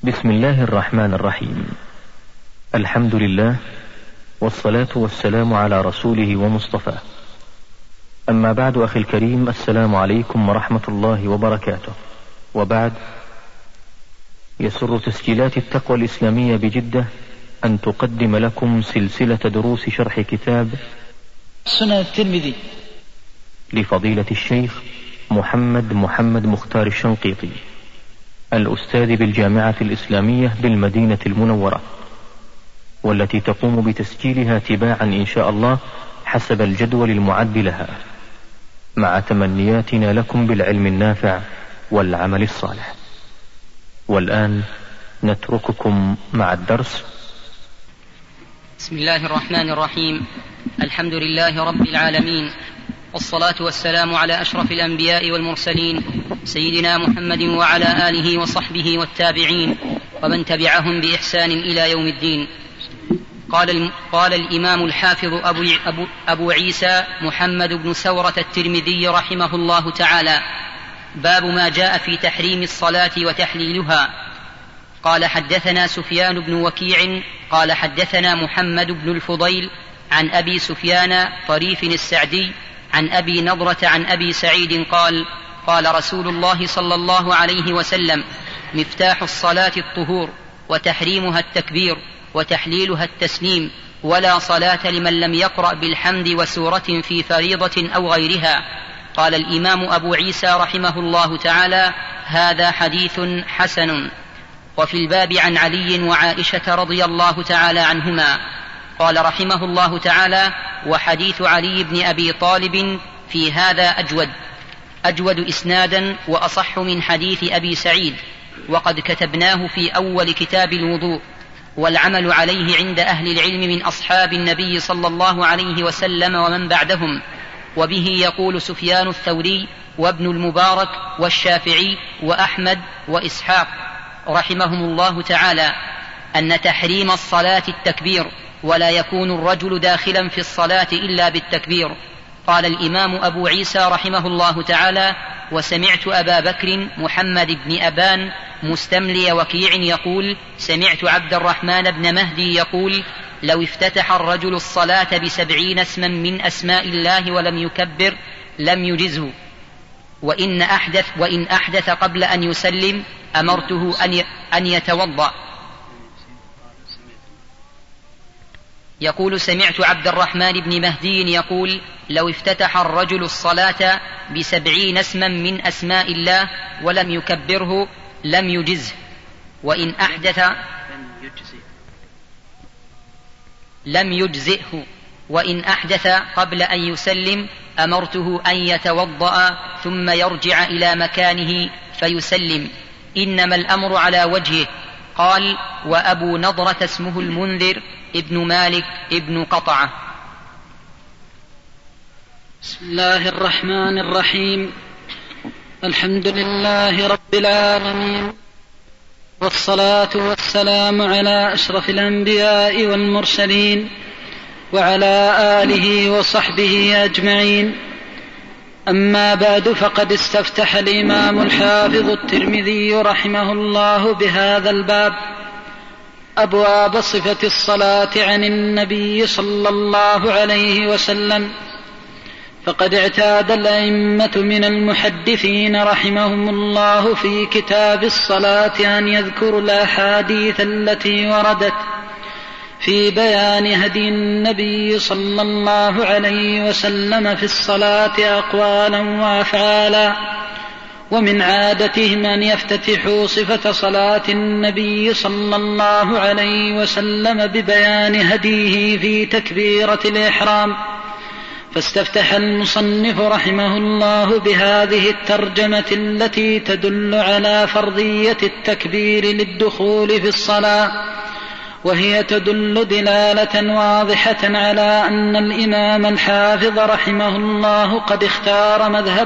بسم الله الرحمن الرحيم. الحمد لله، والصلاة والسلام على رسوله ومصطفاه. أما بعد، أخي الكريم، السلام عليكم ورحمة الله وبركاته. وبعد، يسر تسجيلات التقوى الإسلامية بجدة أن تقدم لكم سلسلة دروس شرح كتاب سنن الترمذي لفضيلة الشيخ محمد مختار الشنقيطي، الأستاذ بالجامعة الإسلامية بالمدينة المنورة، والتي تقوم بتسجيلها تباعا إن شاء الله حسب الجدول المعد لها، مع تمنياتنا لكم بالعلم النافع والعمل الصالح. والآن نترككم مع الدرس. بسم الله الرحمن الرحيم. الحمد لله رب العالمين، والصلاة والسلام على أشرف الأنبياء والمرسلين، سيدنا محمد وعلى آله وصحبه والتابعين ومن تبعهم بإحسان إلى يوم الدين. قال الإمام الحافظ أبو عيسى محمد بن سورة الترمذي رحمه الله تعالى: باب ما جاء في تحريم الصلاة وتحليلها. قال: حدثنا سفيان بن وكيع قال حدثنا محمد بن الفضيل عن أبي سفيان طريف السعدي عن أبي نضرة عن أبي سعيد قال: قال رسول الله صلى الله عليه وسلم: مفتاح الصلاة الطهور، وتحريمها التكبير، وتحليلها التسليم، ولا صلاة لمن لم يقرأ بالحمد وسورة في فريضة أو غيرها. قال الإمام أبو عيسى رحمه الله تعالى: هذا حديث حسن. وفي الباب عن علي وعائشة رضي الله تعالى عنهما. قال رحمه الله تعالى: وحديث علي بن أبي طالب في هذا أجود إسنادا وأصح من حديث أبي سعيد، وقد كتبناه في أول كتاب الوضوء، والعمل عليه عند أهل العلم من أصحاب النبي صلى الله عليه وسلم ومن بعدهم. وبه يقول سفيان الثوري وابن المبارك والشافعي وأحمد وإسحاق رحمهم الله تعالى أن تحريم الصلاة التكبير، ولا يكون الرجل داخلا في الصلاة إلا بالتكبير. قال الإمام أبو عيسى رحمه الله تعالى: وسمعت أبا بكر محمد بن أبان مستملي وكيع يقول: سمعت عبد الرحمن بن مهدي يقول: لو افتتح الرجل الصلاة ب70 اسما من أسماء الله ولم يكبر لم يجزه، وإن أحدث قبل أن يسلم أمرته أن يتوضأ. يقول: سمعت عبد الرحمن بن مهدي يقول: لو افتتح الرجل الصلاة ب70 اسما من أسماء الله ولم يكبره لم يجزه، وإن أحدث لم يجزئه، وإن أحدث قبل أن يسلم أمرته أن يتوضأ ثم يرجع إلى مكانه فيسلم، إنما الأمر على وجهه. قال: وأبو نضرة اسمه المنذر ابن مالك ابن قطعة. بسم الله الرحمن الرحيم. الحمد لله رب العالمين، والصلاة والسلام على أشرف الأنبياء والمرسلين، وعلى آله وصحبه أجمعين. أما بعد، فقد استفتح الإمام الحافظ الترمذي رحمه الله بهذا الباب أبواب صفة الصلاة عن النبي صلى الله عليه وسلم. فقد اعتاد الأئمة من المحدثين رحمهم الله في كتاب الصلاة أن يذكروا الأحاديث التي وردت في بيان هدي النبي صلى الله عليه وسلم في الصلاة أقوالا وأفعالا. ومن عادتهم أن يفتتحوا صفة صلاة النبي صلى الله عليه وسلم ببيان هديه في تكبيرة الإحرام. فاستفتح المصنف رحمه الله بهذه الترجمة التي تدل على فرضية التكبير للدخول في الصلاة، وهي تدل دلالة واضحة على أن الإمام الحافظ رحمه الله قد اختار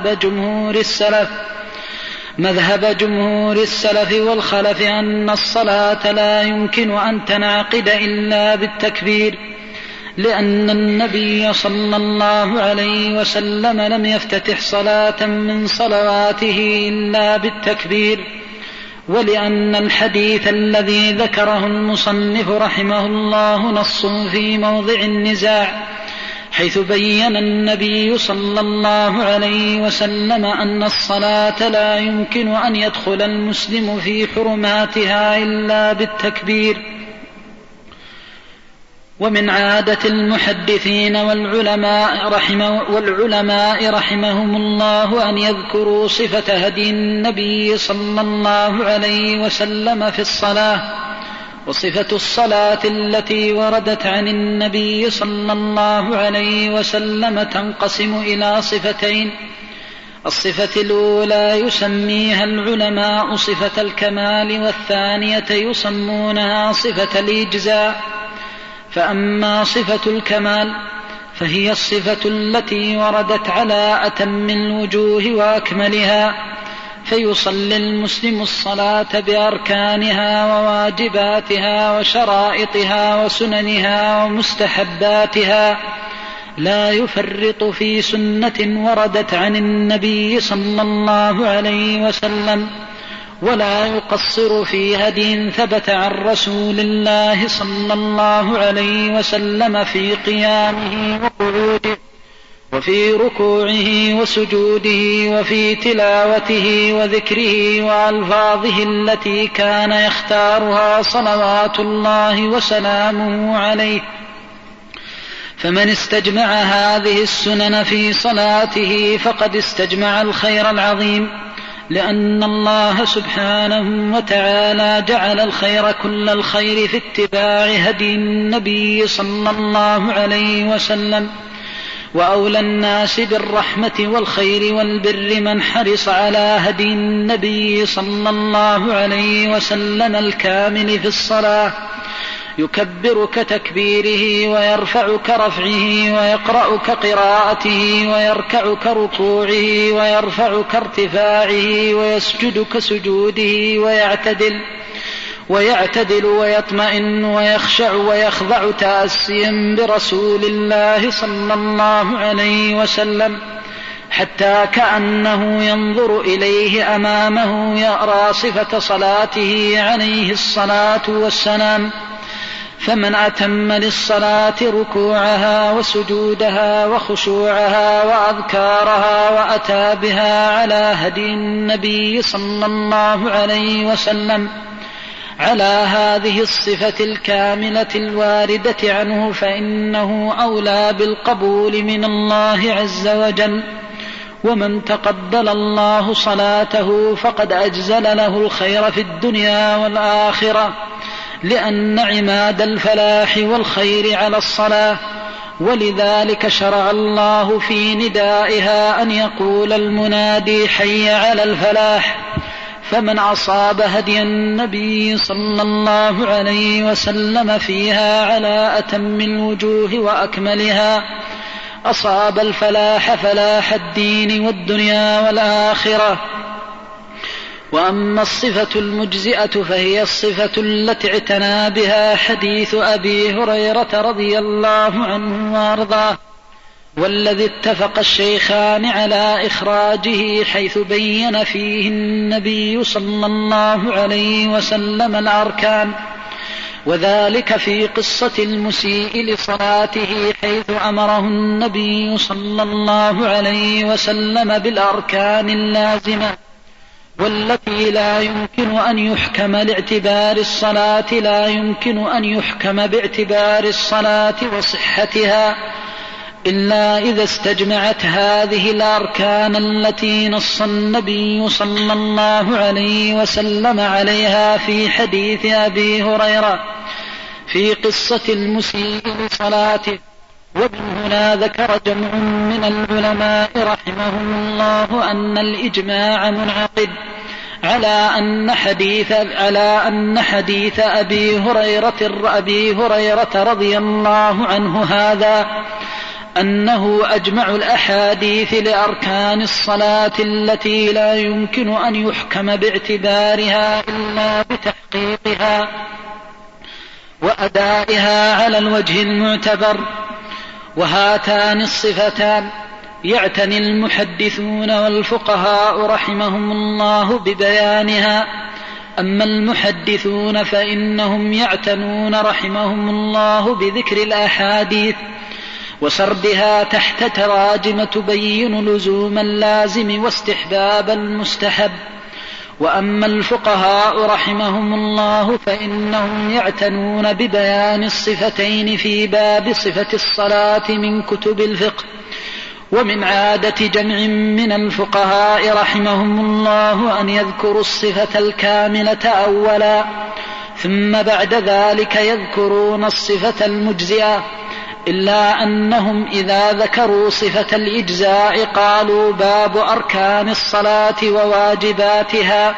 مذهب جمهور السلف والخلف أن الصلاة لا يمكن أن تنعقد إلا بالتكبير، لأن النبي صلى الله عليه وسلم لم يفتتح صلاة من صلواته إلا بالتكبير، ولأن الحديث الذي ذكره المصنف رحمه الله نص في موضع النزاع، حيث بين النبي صلى الله عليه وسلم أن الصلاة لا يمكن أن يدخل المسلم في حرماتها إلا بالتكبير. ومن عادة المحدثين والعلماء رحمهم الله أن يذكروا صفة هدي النبي صلى الله عليه وسلم في الصلاة. وصفة الصلاة التي وردت عن النبي صلى الله عليه وسلم تنقسم إلى صفتين: الصفة الأولى يسميها العلماء صفة الكمال، والثانية يسمونها صفة الإجزاء. فأما صفة الكمال فهي الصفة التي وردت على أتم الوجوه وأكملها، فيصلي المسلم الصلاة بأركانها وواجباتها وشرائطها وسننها ومستحباتها، لا يفرط في سنة وردت عن النبي صلى الله عليه وسلم، ولا يقصر في هدي ثبت عن رسول الله صلى الله عليه وسلم في قيامه وقعوده، وفي ركوعه وسجوده، وفي تلاوته وذكره وألفاظه التي كان يختارها صلوات الله وسلامه عليه. فمن استجمع هذه السنن في صلاته فقد استجمع الخير العظيم، لأن الله سبحانه وتعالى جعل الخير كل الخير في اتباع هدي النبي صلى الله عليه وسلم. وأولى الناس بالرحمة والخير والبر من حرص على هدي النبي صلى الله عليه وسلم الكامل في الصلاة، يكبر كتكبيره، ويرفع كرفعه، ويقرأ كقراءته، ويركع كركوعه، ويرفع كارتفاعه، ويسجد كسجوده، ويعتدل ويطمئن ويخشع ويخضع تأسيا برسول الله صلى الله عليه وسلم، حتى كأنه ينظر إليه أمامه يرى صفة صلاته عليه الصلاة والسلام. فمن أتم للصلاة ركوعها وسجودها وخشوعها وأذكارها وأتى بها على هدي النبي صلى الله عليه وسلم على هذه الصفة الكاملة الواردة عنه، فإنه أولى بالقبول من الله عز وجل. ومن تقبل الله صلاته فقد أجزل له الخير في الدنيا والآخرة، لأن عماد الفلاح والخير على الصلاة. ولذلك شرع الله في ندائها أن يقول المنادي: حي على الفلاح. فمن أصاب هدي النبي صلى الله عليه وسلم فيها على أتم الوجوه وأكملها أصاب الفلاح، فلاح الدين والدنيا والآخرة. وأما الصفة المجزئة فهي الصفة التي اعتنى بها حديث أبي هريرة رضي الله عنه وارضاه، والذي اتفق الشيخان على إخراجه، حيث بين فيه النبي صلى الله عليه وسلم الأركان، وذلك في قصة المسيء لصلاته، حيث أمره النبي صلى الله عليه وسلم بالأركان اللازمة والتي لا يمكن أن يحكم باعتبار الصلاة وصحتها إلا إذا استجمعت هذه الأركان التي نص النبي صلى الله عليه وسلم عليها في حديث أبي هريرة في قصة المسيء لصلاته. ومن هنا ذكر جمع من العلماء رحمهم الله أن الإجماع منعقد على أن حديث أبي هريرة رضي الله عنه هذا أنه أجمع الأحاديث لأركان الصلاة التي لا يمكن أن يحكم باعتبارها إلا بتحقيقها وأدائها على الوجه المعتبر. وهاتان الصفتان يعتني المحدثون والفقهاء رحمهم الله ببيانها، أما المحدثون فإنهم يعتنون رحمهم الله بذكر الأحاديث وسردها تحت تراجم تبين لزوم اللازم واستحباب المستحب. وأما الفقهاء رحمهم الله فإنهم يعتنون ببيان الصفتين في باب صفة الصلاة من كتب الفقه. ومن عادة جمع من الفقهاء رحمهم الله أن يذكروا الصفة الكاملة أولا، ثم بعد ذلك يذكرون الصفة المجزئة، إلا أنهم إذا ذكروا صفة الإجزاء قالوا باب أركان الصلاة وواجباتها،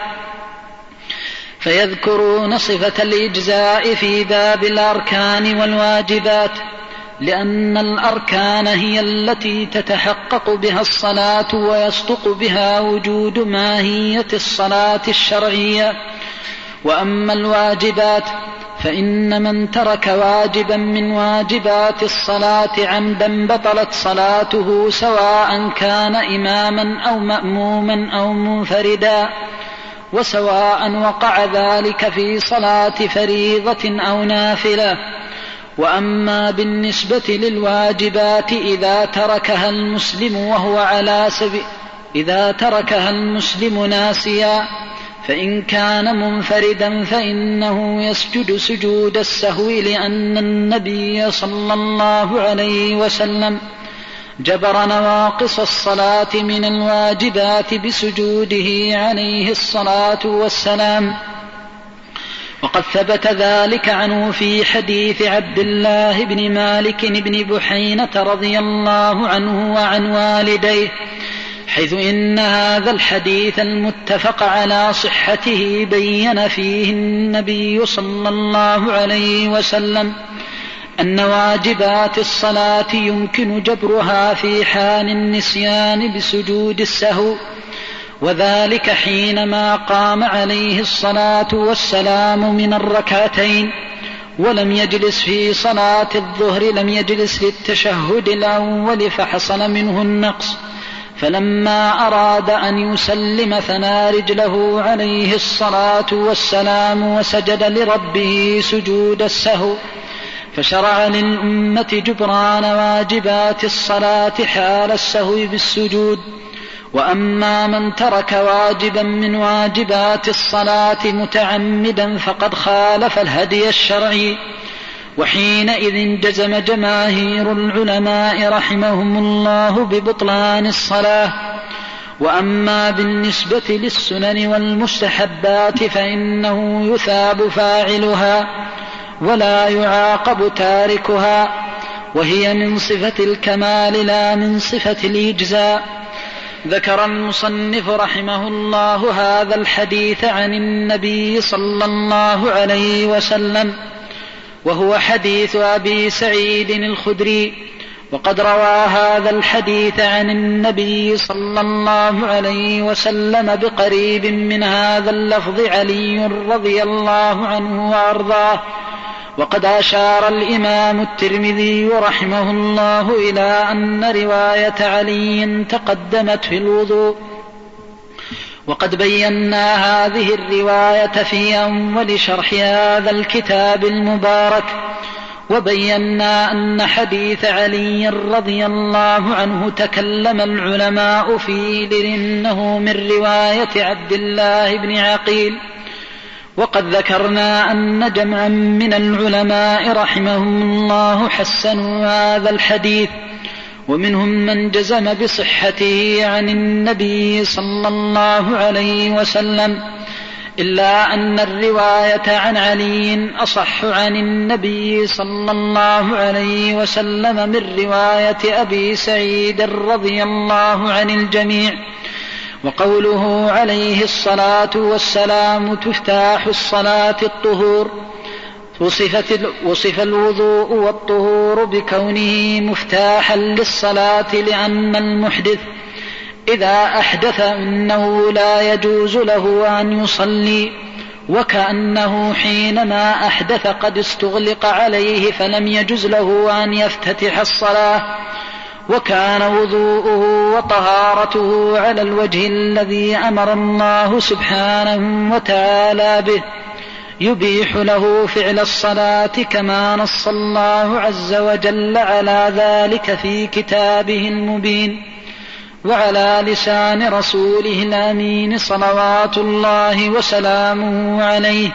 فيذكرون صفة الإجزاء في باب الأركان والواجبات، لأن الأركان هي التي تتحقق بها الصلاة ويصدق بها وجود ماهية الصلاة الشرعية. وأما الواجبات فإن من ترك واجبا من واجبات الصلاة عمدا بطلت صلاته، سواء كان إماما أو مأموما أو منفردا، وسواء وقع ذلك في صلاة فريضة أو نافلة. وأما بالنسبة للواجبات إذا تركها المسلم ناسيا، فإن كان منفردا فإنه يسجد سجود السهو، لأن النبي صلى الله عليه وسلم جبر نواقص الصلاة من الواجبات بسجوده عليه الصلاة والسلام. وقد ثبت ذلك عنه في حديث عبد الله بن مالك بن بحينة رضي الله عنه وعن والديه، حيث إن هذا الحديث المتفق على صحته بين فيه النبي صلى الله عليه وسلم أن واجبات الصلاة يمكن جبرها في حال النسيان بسجود السهو، وذلك حينما قام عليه الصلاة والسلام من الركعتين ولم يجلس في صلاة الظهر، لم يجلس للتشهد الأول فحصل منه النقص، فلما أراد أن يسلم ثنى رجله عليه الصلاة والسلام وسجد لربه سجود السهو، فشرع للأمة جبران واجبات الصلاة حال السهو بالسجود. وأما من ترك واجبا من واجبات الصلاة متعمدا فقد خالف الهدي الشرعي، وحينئذ جزم جماهير العلماء رحمهم الله ببطلان الصلاة. وأما بالنسبة للسنن والمستحبات فإنه يثاب فاعلها ولا يعاقب تاركها، وهي من صفة الكمال لا من صفة الإجزاء. ذكر المصنف رحمه الله هذا الحديث عن النبي صلى الله عليه وسلم، وهو حديث أبي سعيد الخدري، وقد روى هذا الحديث عن النبي صلى الله عليه وسلم بقريب من هذا اللفظ علي رضي الله عنه وأرضاه. وقد أشار الإمام الترمذي رحمه الله إلى أن رواية علي تقدمت في الوضوء، وقد بينا هذه الرواية في أول شرح هذا الكتاب المبارك، وبينا أن حديث علي رضي الله عنه تكلم العلماء فيه لأنه من رواية عبد الله بن عقيل. وقد ذكرنا أن جمعا من العلماء رحمهم الله حسنوا هذا الحديث، ومنهم من جزم بصحته عن النبي صلى الله عليه وسلم، إلا أن الرواية عن علي أصح عن النبي صلى الله عليه وسلم من رواية أبي سعيد رضي الله عن الجميع. وقوله عليه الصلاة والسلام تفتاح الصلاة الطهور، وصف الوضوء والطهور بكونه مفتاحا للصلاة، لأن المحدث إذا أحدث إنه لا يجوز له أن يصلي، وكأنه حينما أحدث قد استغلق عليه فلم يجز له أن يفتتح الصلاة. وكان وضوءه وطهارته على الوجه الذي أمر الله سبحانه وتعالى به يبيح له فعل الصلاة كما نص الله عز وجل على ذلك في كتابه المبين وعلى لسان رسوله الأمين صلوات الله وسلامه عليه.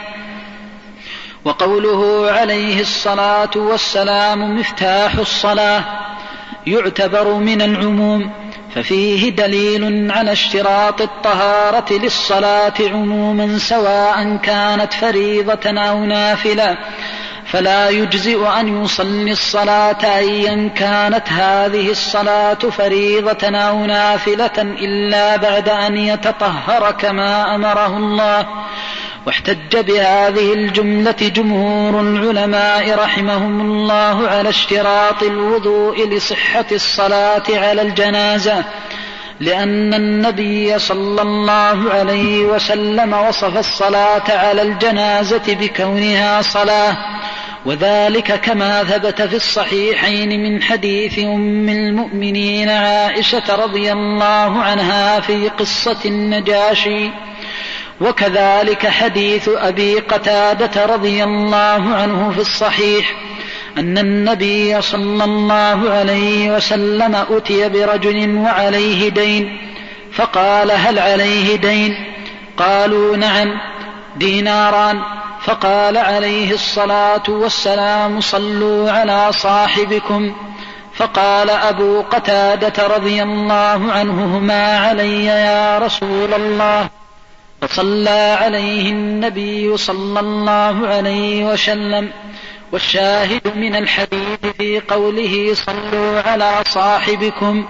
وقوله عليه الصلاة والسلام مفتاح الصلاة يعتبر من العموم، ففيه دليل على اشتراط الطهارة للصلاة عموما سواء كانت فريضة أو نافلة، فلا يجزئ أن يصلي الصلاة أيا كانت هذه الصلاة فريضة أو نافلة إلا بعد أن يتطهر كما أمره الله. واحتج بهذه الجملة جمهور العلماء رحمهم الله على اشتراط الوضوء لصحة الصلاة على الجنازة، لأن النبي صلى الله عليه وسلم وصف الصلاة على الجنازة بكونها صلاة، وذلك كما ثبت في الصحيحين من حديث أم المؤمنين عائشة رضي الله عنها في قصة النجاشي، وكذلك حديث أبي قتادة رضي الله عنه في الصحيح أن النبي صلى الله عليه وسلم أتي برجل وعليه دين، فقال هل عليه دين؟ قالوا نعم، ديناران. فقال عليه الصلاة والسلام صلوا على صاحبكم. فقال أبو قتادة رضي الله عنه ما علي يا رسول الله؟ فصلى عليه النبي صلى الله عليه وسلم. والشاهد من الحديث في قوله صلوا على صاحبكم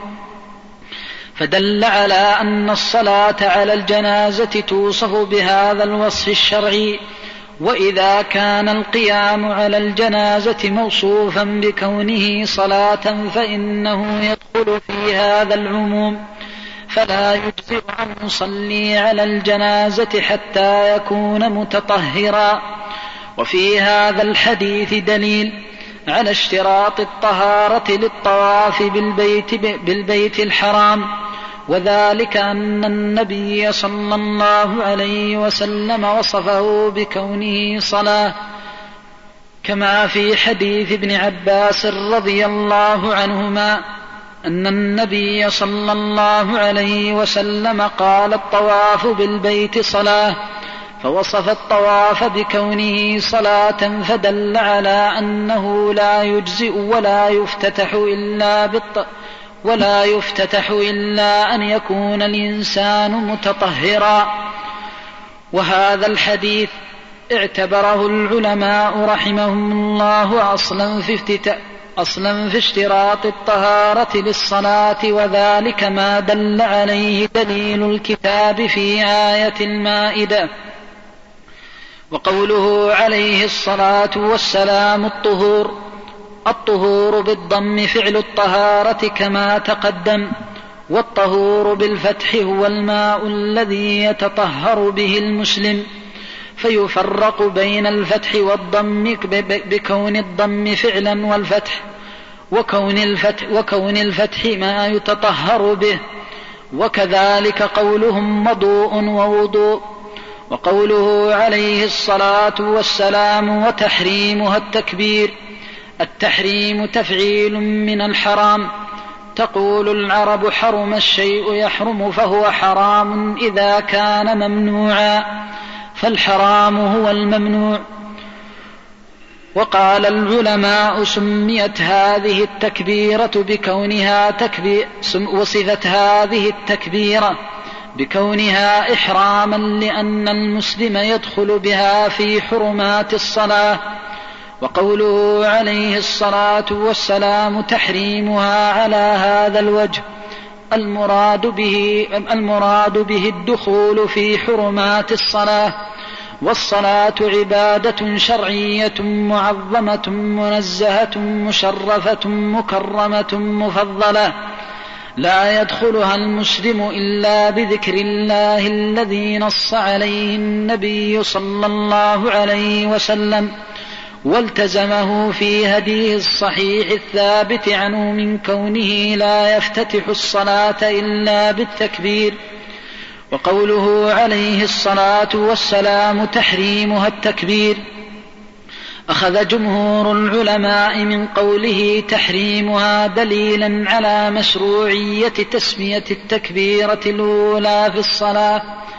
فدل على أن الصلاة على الجنازة توصف بهذا الوصف الشرعي. وإذا كان القيام على الجنازة موصوفا بكونه صلاة فإنه يدخل في هذا العموم، فلا يجزئ أن يصلي على الجنازة حتى يكون متطهرا. وفي هذا الحديث دليل على اشتراط الطهارة للطواف بالبيت الحرام، وذلك أن النبي صلى الله عليه وسلم وصفه بكونه صلاة، كما في حديث ابن عباس رضي الله عنهما أن النبي صلى الله عليه وسلم قال الطواف بالبيت صلاة، فوصف الطواف بكونه صلاة، فدل على أنه لا يجزئ ولا يفتتح إلا أن يكون الإنسان متطهرا. وهذا الحديث اعتبره العلماء رحمهم الله أصلا في اشتراط الطهارة للصلاة، وذلك ما دل عليه دليل الكتاب في آية المائدة. وقوله عليه الصلاة والسلام الطهور بالضم فعل الطهارة كما تقدم، والطهور بالفتح هو الماء الذي يتطهر به المسلم، فيفرق بين الفتح والضم بكون الضم فعلا والفتح وكون الفتح ما يتطهر به، وكذلك قولهم وضوء ووضوء. وقوله عليه الصلاة والسلام وتحريمها التحريم تفعيل من الحرام. تقول العرب حرم الشيء يحرم فهو حرام إذا كان ممنوعا، فالحرام هو الممنوع. وقال العلماء سميت هذه التكبيرة وصفت هذه التكبيرة بكونها إحراما لأن المسلم يدخل بها في حرمات الصلاة. وقوله عليه الصلاة والسلام تحريمها على هذا الوجه المراد به الدخول في حرمات الصلاة. والصلاة عبادة شرعية معظمة منزهة مشرفة مكرمة مفضلة، لا يدخلها المسلم إلا بذكر الله الذي نص عليه النبي صلى الله عليه وسلم، والتزمه في هديه الصحيح الثابت عنه من كونه لا يفتتح الصلاة إلا بالتكبير. وقوله عليه الصلاة والسلام تحريمها التكبير، أخذ جمهور العلماء من قوله تحريمها دليلا على مشروعية تسمية التكبيرة الأولى في الصلاة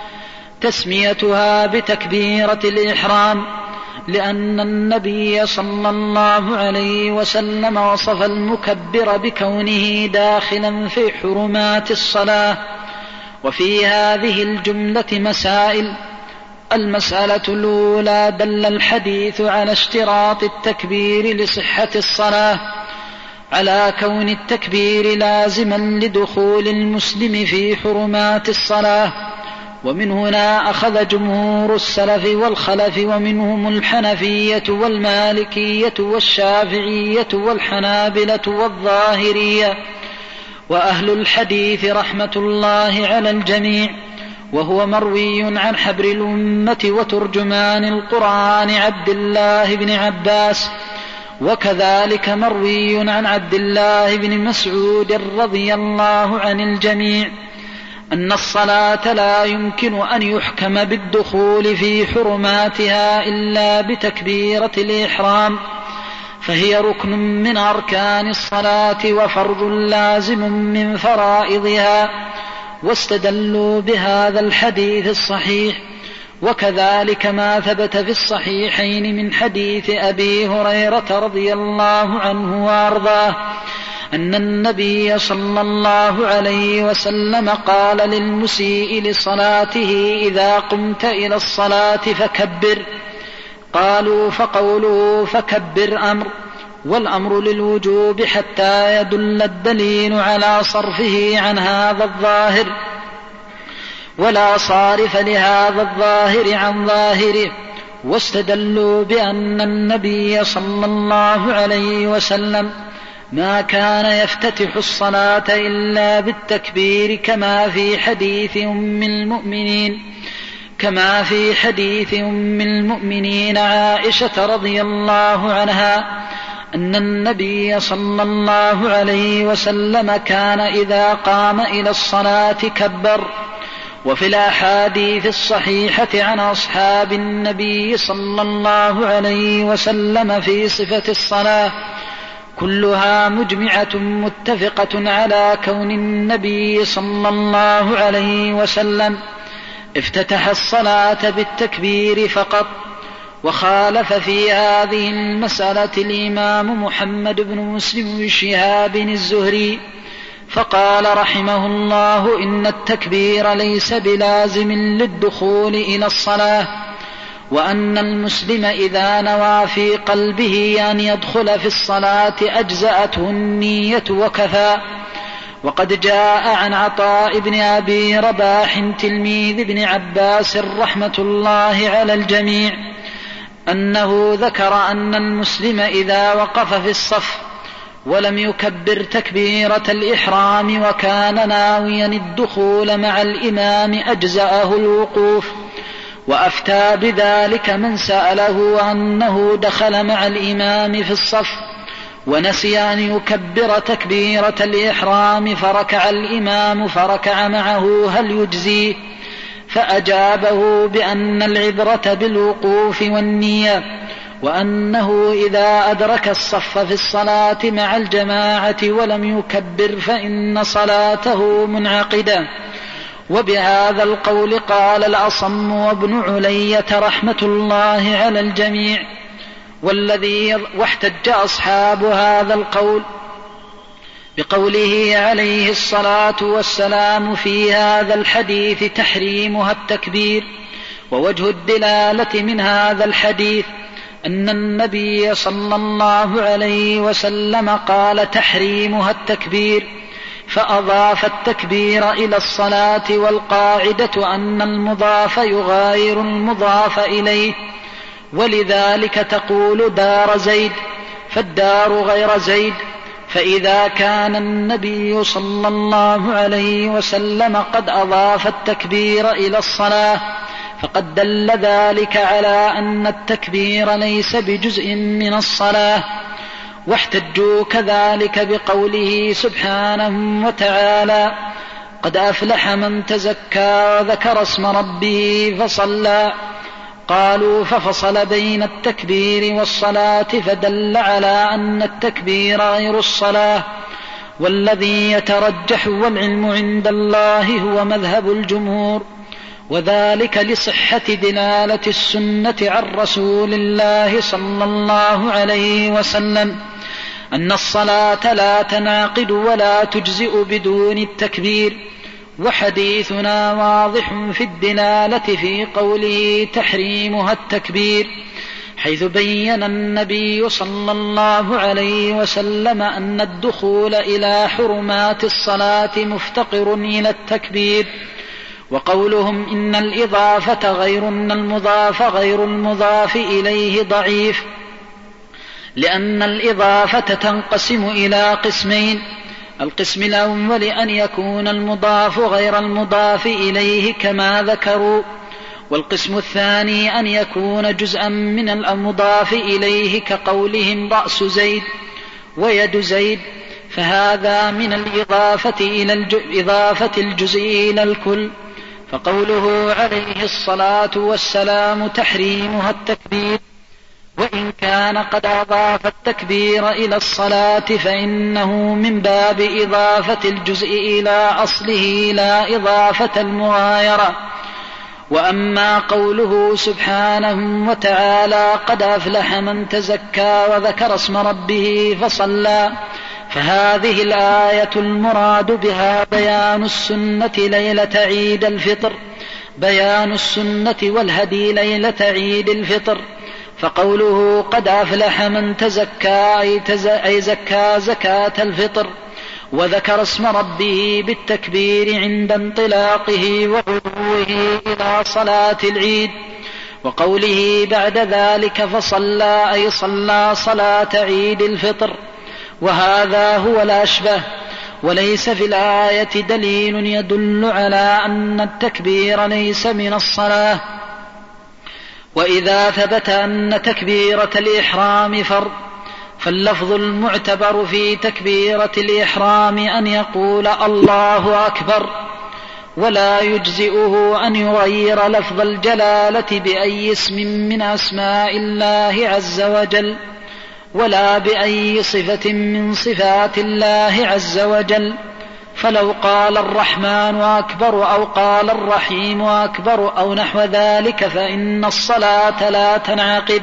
تسميتها بتكبيرة الإحرام، لأن النبي صلى الله عليه وسلم وصف المكبر بكونه داخلا في حرمات الصلاة. وفي هذه الجملة مسائل. المسألة الأولى: دل الحديث على اشتراط التكبير لصحة الصلاة على كون التكبير لازما لدخول المسلم في حرمات الصلاة، ومن هنا أخذ جمهور السلف والخلف ومنهم الحنفية والمالكية والشافعية والحنابلة والظاهرية وأهل الحديث رحمة الله على الجميع، وهو مروي عن حبر الأمة وترجمان القرآن عبد الله بن عباس، وكذلك مروي عن عبد الله بن مسعود رضي الله عن الجميع أن الصلاة لا يمكن أن يحكم بالدخول في حرماتها إلا بتكبيرة الإحرام، فهي ركن من أركان الصلاة وفرض لازم من فرائضها، واستدلوا بهذا الحديث الصحيح. وكذلك ما ثبت في الصحيحين من حديث أبي هريرة رضي الله عنه وأرضاه أن النبي صلى الله عليه وسلم قال للمسيء لصلاته: إذا قمت إلى الصلاة فكبر. قالوا: فقوله فكبر أمر، والأمر للوجوب حتى يدل الدليل على صرفه عن هذا الظاهر، ولا صارف لهذا الظاهر عن ظاهره. واستدلوا بأن النبي صلى الله عليه وسلم ما كان يفتتح الصلاة إلا بالتكبير، كما في حديث أم المؤمنين عائشة رضي الله عنها أن النبي صلى الله عليه وسلم كان إذا قام إلى الصلاة كبر. وفي الأحاديث الصحيحة عن أصحاب النبي صلى الله عليه وسلم في صفة الصلاة كلها مجمعة متفقة على كون النبي صلى الله عليه وسلم افتتح الصلاة بالتكبير فقط. وخالف في هذه المسألة الإمام محمد بن مسلم بن شهاب الزهري، فقال رحمه الله: إن التكبير ليس بلازم للدخول إلى الصلاة، وأن المسلم إذا نوى في قلبه أن يدخل في الصلاة أجزأته النية وكفى. وقد جاء عن عطاء بن أبي رباح تلميذ ابن عباس رحمة الله على الجميع أنه ذكر أن المسلم إذا وقف في الصف ولم يكبر تكبيرة الإحرام وكان ناويا الدخول مع الإمام أجزأه الوقوف، وأفتى بذلك من سأله أنه دخل مع الإمام في الصف ونسي أن يكبر تكبيرة الإحرام فركع الإمام فركع معه هل يجزيه؟ فأجابه بأن العبرة بالوقوف والنية، وأنه إذا أدرك الصف في الصلاة مع الجماعة ولم يكبر فإن صلاته منعقدة. وبهذا القول قال الأصم وابن علية رحمة الله على الجميع، واحتج أصحاب هذا القول بقوله عليه الصلاة والسلام في هذا الحديث تحريمها التكبير. ووجه الدلالة من هذا الحديث أن النبي صلى الله عليه وسلم قال تحريمها التكبير، فأضاف التكبير إلى الصلاة، والقاعدة أن المضاف يغاير المضاف إليه، ولذلك تقول دار زيد فالدار غير زيد. فإذا كان النبي صلى الله عليه وسلم قد أضاف التكبير إلى الصلاة فقد دل ذلك على أن التكبير ليس بجزء من الصلاة. واحتجوا كذلك بقوله سبحانه وتعالى: قد أفلح من تزكى وذكر اسم ربه فصلى. قالوا: ففصل بين التكبير والصلاة فدل على أن التكبير غير الصلاة. والذي يترجح والعلم عند الله هو مذهب الجمهور، وذلك لصحة دلالة السنة عن رسول الله صلى الله عليه وسلم أن الصلاة لا تنعقد ولا تجزئ بدون التكبير. وحديثنا واضح في الدلالة في قوله تحريمها التكبير، حيث بين النبي صلى الله عليه وسلم أن الدخول إلى حرمات الصلاة مفتقر إلى التكبير. وقولهم إن الإضافة غير أن المضاف غير المضاف إليه ضعيف، لأن الإضافة تنقسم إلى قسمين: القسم الأول أن يكون المضاف غير المضاف إليه كما ذكروا، والقسم الثاني أن يكون جزءا من المضاف إليه كقولهم رأس زيد ويد زيد، فهذا من إضافة الجزء إلى الكل. فقوله عليه الصلاة والسلام تحريمها التكبير، وإن كان قد أضاف التكبير إلى الصلاة فإنه من باب إضافة الجزء إلى أصله لا إضافة المغايرة. وأما قوله سبحانه وتعالى قد أفلح من تزكى وذكر اسم ربه فصلى، فهذه الآية المراد بها بيان السنة ليلة عيد الفطر، بيان السنة والهدي ليلة عيد الفطر. فقوله قد أفلح من تزكى أي زكى زكاة الفطر، وذكر اسم ربه بالتكبير عند انطلاقه وعلوه إلى صلاة العيد. وقوله بعد ذلك فصلى أي صلى صلاة عيد الفطر، وهذا هو الأشبه. وليس في الآية دليل يدل على أن التكبير ليس من الصلاة. وإذا ثبت أن تكبيرة الإحرام فرض، فاللفظ المعتبر في تكبيرة الإحرام أن يقول الله أكبر، ولا يجزئه أن يغير لفظ الجلالة بأي اسم من أسماء الله عز وجل، ولا بأي صفة من صفات الله عز وجل. فلو قال الرحمن أكبر أو قال الرحيم أكبر أو نحو ذلك فإن الصلاة لا تنعقد.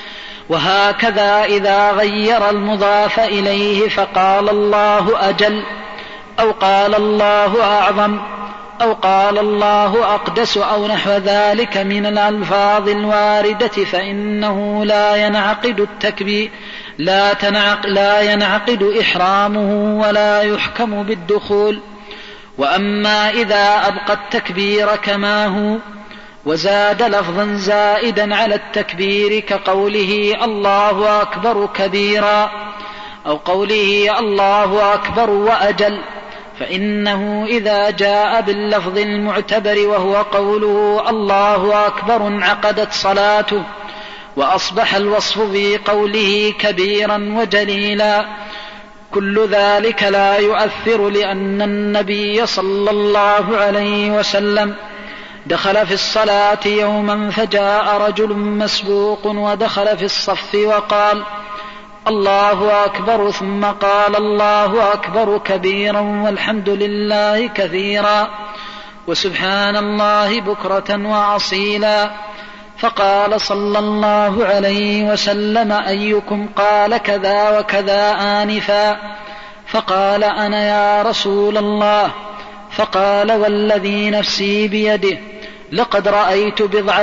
وهكذا إذا غير المضاف إليه فقال الله أجل أو قال الله أعظم أو قال الله أقدس أو نحو ذلك من الألفاظ الواردة فإنه لا ينعقد التكبير، لا ينعقد إحرامه ولا يحكم بالدخول. وأما إذا أبقى التكبير كما هو وزاد لفظا زائدا على التكبير كقوله الله أكبر كبيرا أو قوله الله أكبر وأجل، فإنه إذا جاء باللفظ المعتبر وهو قوله الله أكبر انعقدت صلاته، وأصبح الوصف في قوله كبيرا وجليلا. كل ذلك لا يؤثر، لأن النبي صلى الله عليه وسلم دخل في الصلاة يوما فجاء رجل مسبوق ودخل في الصف وقال الله أكبر، ثم قال الله أكبر كبيرا والحمد لله كثيرا وسبحان الله بكرة وأصيلا. فقال صلى الله عليه وسلم أيكم قال كذا وكذا آنفا؟ فقال أنا يا رسول الله. فقال والذي نفسي بيده لقد رأيت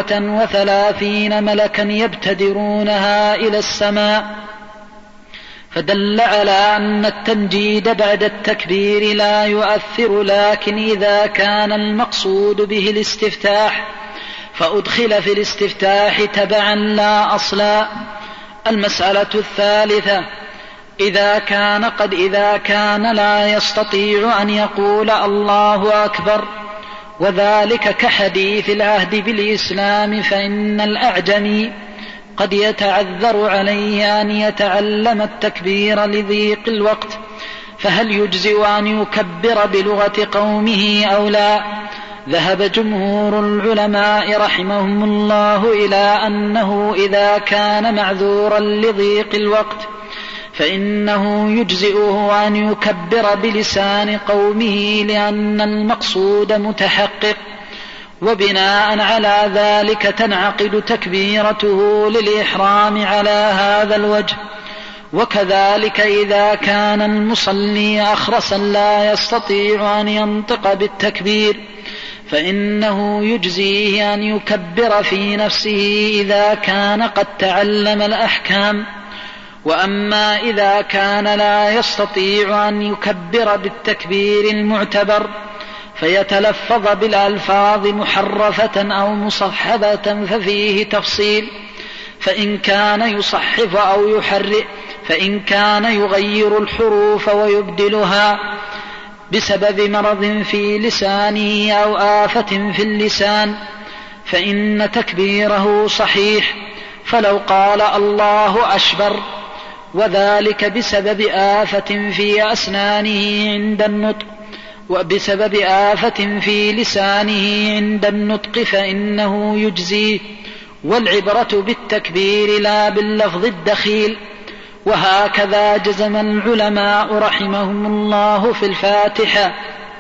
37 ملكا يبتدرونها إلى السماء. فدل على أن التمجيد بعد التكبير لا يؤثر، لكن إذا كان المقصود به الاستفتاح فأدخل في الاستفتاح تبعا لا أصلا. المسألة الثالثة إذا كان لا يستطيع أن يقول الله أكبر وذلك كحديث العهد بالإسلام، فإن الأعجمي قد يتعذر عليه أن يتعلم التكبير لضيق الوقت، فهل يجزئ أن يكبر بلغة قومه أو لا؟ ذهب جمهور العلماء رحمهم الله إلى أنه إذا كان معذورا لضيق الوقت فإنه يجزئه أن يكبر بلسان قومه، لأن المقصود متحقق، وبناء على ذلك تنعقد تكبيرته للإحرام على هذا الوجه. وكذلك إذا كان المصلي أخرسا لا يستطيع أن ينطق بالتكبير فإنه يجزيه أن يكبر في نفسه إذا كان قد تعلم الأحكام. وأما إذا كان لا يستطيع أن يكبر بالتكبير المعتبر فيتلفظ بالألفاظ محرفة أو مصحبة ففيه تفصيل، فإن كان يصحف أو يحرئ، فإن كان يغير الحروف ويبدلها بسبب مرض في لسانه أو آفة في اللسان فإن تكبيره صحيح، فلو قال الله أشبر وذلك بسبب آفة في أسنانه عند النطق وبسبب آفة في لسانه عند النطق فإنه يجزيه، والعبرة بالتكبير لا باللفظ الدخيل. وهكذا جزم العلماء رحمهم الله في الفاتحة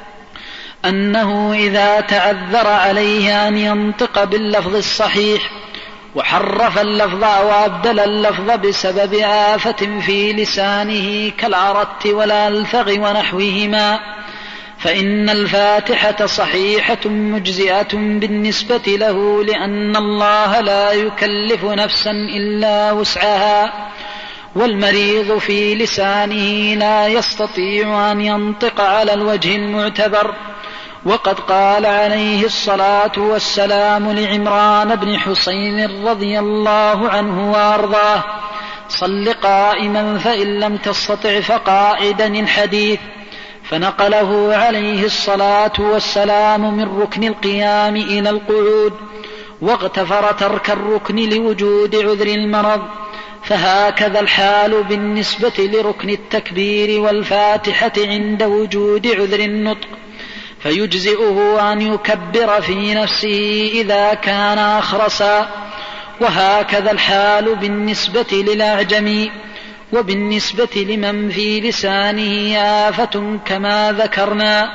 أنه إذا تعذر عليه أن ينطق باللفظ الصحيح وحرف اللفظ أو أبدل اللفظ بسبب آفة في لسانه كالعرت والألفغ ونحوهما فإن الفاتحة صحيحة مجزئة بالنسبة له، لأن الله لا يكلف نفسا إلا وسعها، والمريض في لسانه لا يستطيع أن ينطق على الوجه المعتبر. وقد قال عليه الصلاة والسلام لعمران بن حسين رضي الله عنه وأرضاه: صل قائما فإن لم تستطع فقاعدا الحديث، فنقله عليه الصلاة والسلام من ركن القيام إلى القعود، واغتفر ترك الركن لوجود عذر المرض. فهكذا الحال بالنسبة لركن التكبير والفاتحة عند وجود عذر النطق، فيجزئه أن يكبر في نفسه إذا كان أخرسا. وهكذا الحال بالنسبة للأعجمي، وبالنسبة لمن في لسانه آفة كما ذكرنا.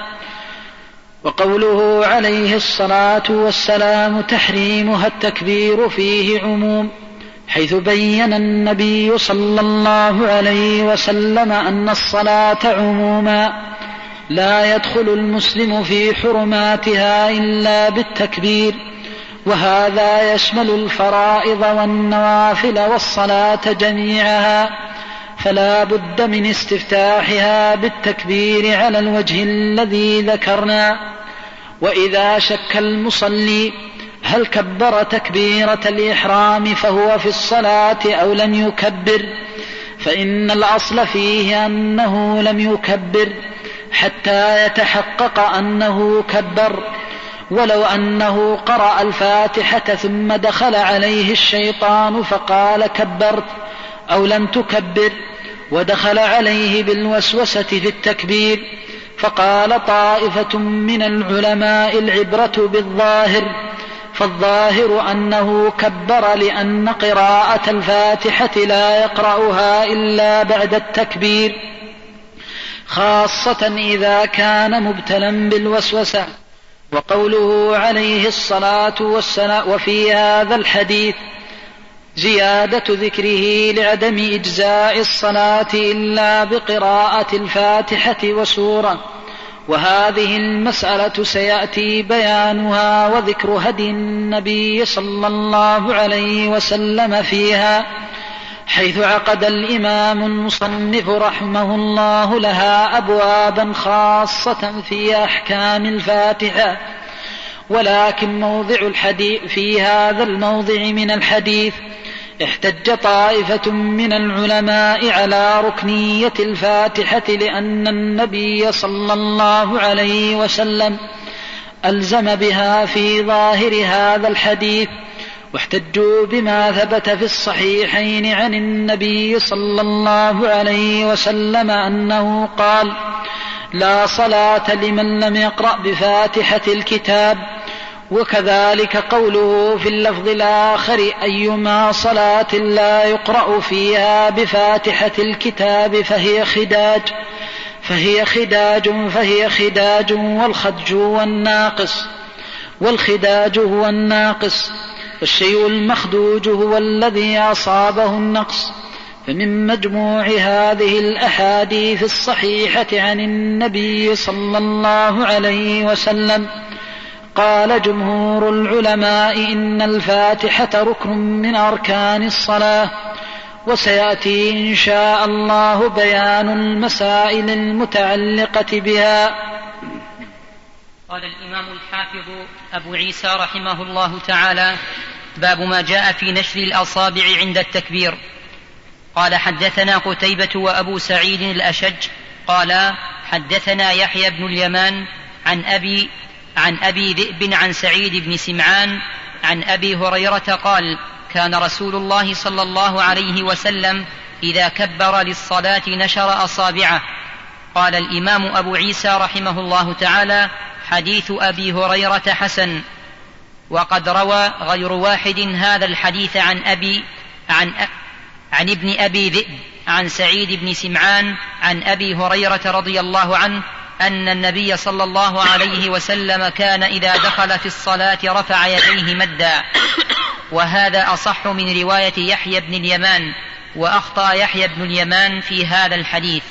وقوله عليه الصلاة والسلام تحريمها التكبير فيه عموم، حيث بين النبي صلى الله عليه وسلم أن الصلاة عموما لا يدخل المسلم في حرماتها إلا بالتكبير، وهذا يشمل الفرائض والنوافل والصلاة جميعها، فلا بد من استفتاحها بالتكبير على الوجه الذي ذكرنا. وإذا شك المصلي هل كبر تكبيرة الإحرام فهو في الصلاة أو لم يكبر، فإن الأصل فيه أنه لم يكبر حتى يتحقق أنه كبر، ولو أنه قرأ الفاتحة ثم دخل عليه الشيطان فقال كبرت أو لم تكبر، ودخل عليه بالوسوسة في التكبير، فقال طائفة من العلماء العبرة بالظاهر، فالظاهر أنه كبر، لأن قراءة الفاتحة لا يقرأها إلا بعد التكبير، خاصة إذا كان مبتلا بالوسوسة. وقوله عليه الصلاة والسلام وفي هذا الحديث زيادة ذكره لعدم إجزاء الصلاة إلا بقراءة الفاتحة وسورة، وهذه المسألة سيأتي بيانها وذكر هدي النبي صلى الله عليه وسلم فيها، حيث عقد الإمام المصنف رحمه الله لها أبوابا خاصة في أحكام الفاتحة. ولكن موضع الحديث في هذا الموضع من الحديث احتج طائفة من العلماء على ركنية الفاتحة، لأن النبي صلى الله عليه وسلم ألزم بها في ظاهر هذا الحديث، واحتجوا بما ثبت في الصحيحين عن النبي صلى الله عليه وسلم أنه قال: لا صلاة لمن لم يقرأ بفاتحة الكتاب. وكذلك قوله في اللفظ الآخر: أيما صلاة لا يقرأ فيها بفاتحة الكتاب فهي خداج والخداج هو الناقص، والشيء المخدوج هو الذي أصابه النقص. فمن مجموع هذه الأحاديث الصحيحة عن النبي صلى الله عليه وسلم قال جمهور العلماء إن الفاتحة ركن من أركان الصلاة، وسيأتي إن شاء الله بيان المسائل المتعلقة بها. قال الإمام الحافظ أبو عيسى رحمه الله تعالى: باب ما جاء في نشر الأصابع عند التكبير. قال: حدثنا قتيبة وأبو سعيد الأشج قال: حدثنا يحيى بن اليمان عن أبي ذئب عن سعيد بن سمعان عن أبي هريرة قال: كان رسول الله صلى الله عليه وسلم إذا كبر للصلاة نشر أصابعه. قال الإمام أبو عيسى رحمه الله تعالى: حديث أبي هريرة حسن، وقد روى غير واحد هذا الحديث عن ابن أبي ذئب عن سعيد بن سمعان عن أبي هريرة رضي الله عنه أن النبي صلى الله عليه وسلم كان إذا دخل في الصلاة رفع يديه مدا. وهذا أصح من رواية يحيى بن اليمان، وأخطأ يحيى بن اليمان في هذا الحديث.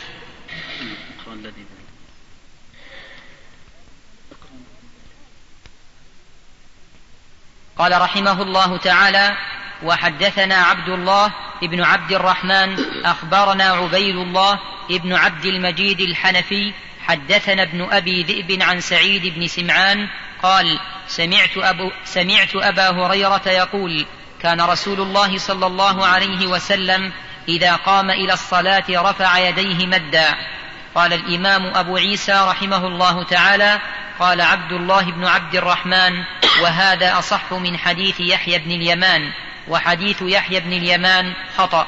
قال رحمه الله تعالى: وحدثنا عبد الله ابن عبد الرحمن أخبرنا عبيد الله ابن عبد المجيد الحنفي حدثنا ابن أبي ذئب عن سعيد بن سمعان قال: سمعت أبا هريرة يقول: كان رسول الله صلى الله عليه وسلم إذا قام إلى الصلاة رفع يديه مدا. قال الإمام أبو عيسى رحمه الله تعالى: قال عبد الله بن عبد الرحمن: وهذا أصح من حديث يحيى بن اليمان، وحديث يحيى بن اليمان خطأ.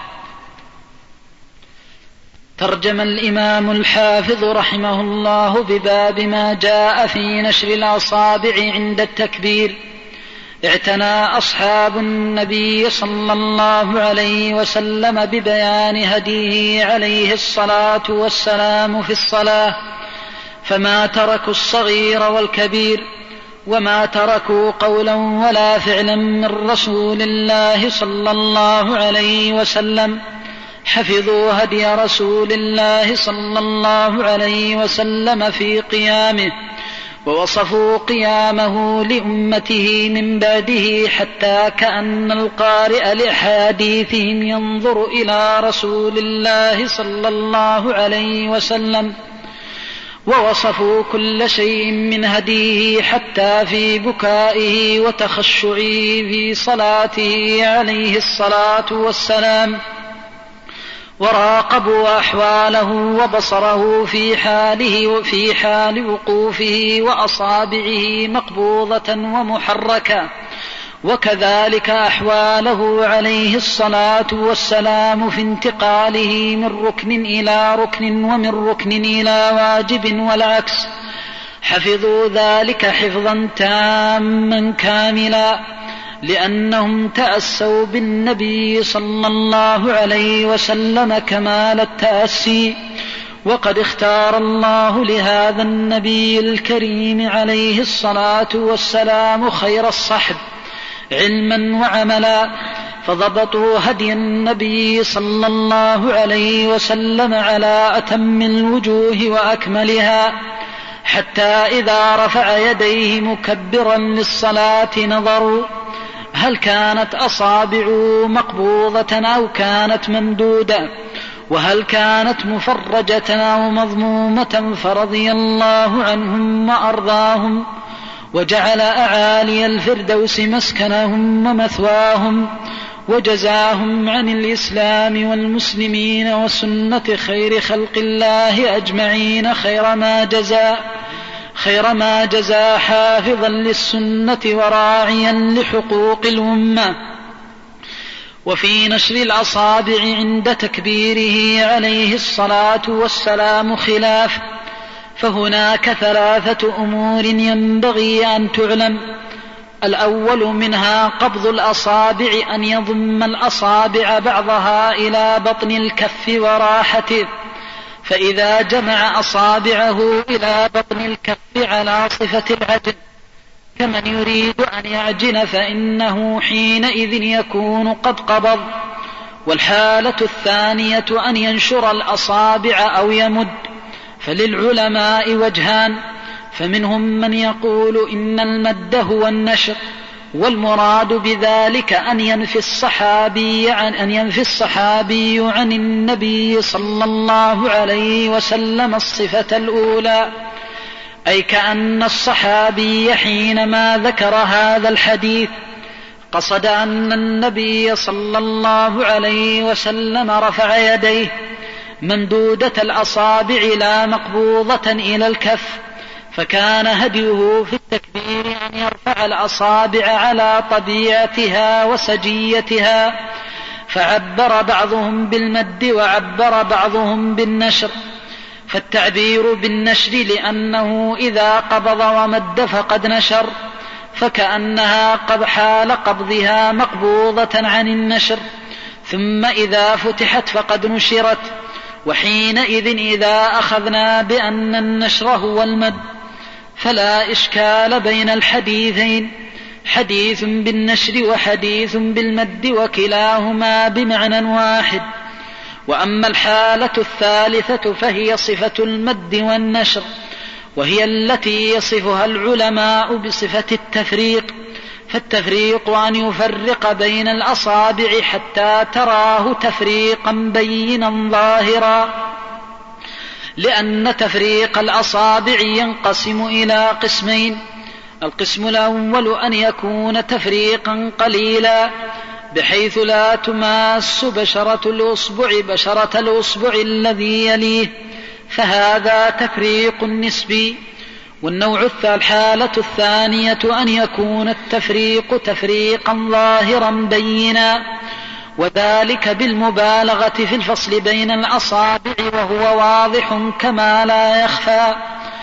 ترجم الإمام الحافظ رحمه الله بباب ما جاء في نشر الأصابع عند التكبير. اعتنى أصحاب النبي صلى الله عليه وسلم ببيان هديه عليه الصلاة والسلام في الصلاة، فما تركوا الصغير والكبير، وما تركوا قولا ولا فعلا من رسول الله صلى الله عليه وسلم. حفظوا هدي رسول الله صلى الله عليه وسلم في قيامه، ووصفوا قيامه لأمته من بعده، حتى كأن القارئ لأحاديثهم ينظر إلى رسول الله صلى الله عليه وسلم. ووصفوا كل شيء من هديه حتى في بكائه وتخشعه في صلاته عليه الصلاة والسلام، وراقبوا أحواله وبصره في حاله وفي حال وقوفه وأصابعه مقبوضة ومحركة، وكذلك أحواله عليه الصلاة والسلام في انتقاله من ركن إلى ركن ومن ركن إلى واجب والعكس. حفظوا ذلك حفظا تاما كاملا، لأنهم تأسوا بالنبي صلى الله عليه وسلم كمال التأسي. وقد اختار الله لهذا النبي الكريم عليه الصلاة والسلام خير الصحب علما وعملا، فضبطوا هدي النبي صلى الله عليه وسلم على أتم الوجوه وأكملها، حتى إذا رفع يديه مكبرا للصلاة نظروا هل كانت أصابعه مقبوضة أو كانت ممدودة، وهل كانت مفرجة أو مضمومة، فرضي الله عنهم وأرضاهم، وجعل أعالي الفردوس مسكنهم ومثواهم، وجزاهم عن الإسلام والمسلمين وسنة خير خلق الله أجمعين خير خير ما جزى حافظا للسنة وراعيا لحقوق الأمة. وفي نشر الأصابع عند تكبيره عليه الصلاة والسلام خلاف، فهناك 3 أمور ينبغي أن تعلم. الأول منها قبض الأصابع، أن يضم الأصابع بعضها إلى بطن الكف وراحته، فإذا جمع أصابعه إلى بطن الكف على صفة العجن كمن يريد أن يعجن فإنه حينئذ يكون قد قبض. والحالة الثانية أن ينشر الأصابع أو يمد، فللعلماء وجهان، فمنهم من يقول إن المد هو النشر، والمراد بذلك أن ينفي الصحابي عن النبي صلى الله عليه وسلم الصفة الأولى، أي كأن الصحابي حينما ذكر هذا الحديث قصد أن النبي صلى الله عليه وسلم رفع يديه ممدودة الأصابع لا مقبوضة إلى الكف، فكان هديه في التكبير أن يرفع الأصابع على طبيعتها وسجيتها، فعبر بعضهم بالمد وعبر بعضهم بالنشر. فالتعبير بالنشر لأنه إذا قبض ومد فقد نشر، فكأنها قد حال قبضها مقبوضة عن النشر، ثم إذا فتحت فقد نشرت. وحينئذ إذا أخذنا بأن النشر هو المد فلا إشكال بين الحديثين، حديث بالنشر وحديث بالمد، وكلاهما بمعنى واحد. وأما الحالة الثالثة فهي صفة المد والنشر، وهي التي يصفها العلماء بصفة التفريق. فالتفريق أن يفرق بين الأصابع حتى تراه تفريقا بينا ظاهرا، لأن تفريق الأصابع ينقسم إلى قسمين. القسم الأول أن يكون تفريقا قليلا بحيث لا تماس بشرة الأصبع الذي يليه، فهذا تفريق نسبي. الحالة الثانية أن يكون التفريق تفريقا ظاهرا بينا، وذلك بالمبالغة في الفصل بين الأصابع وهو واضح كما لا يخفى.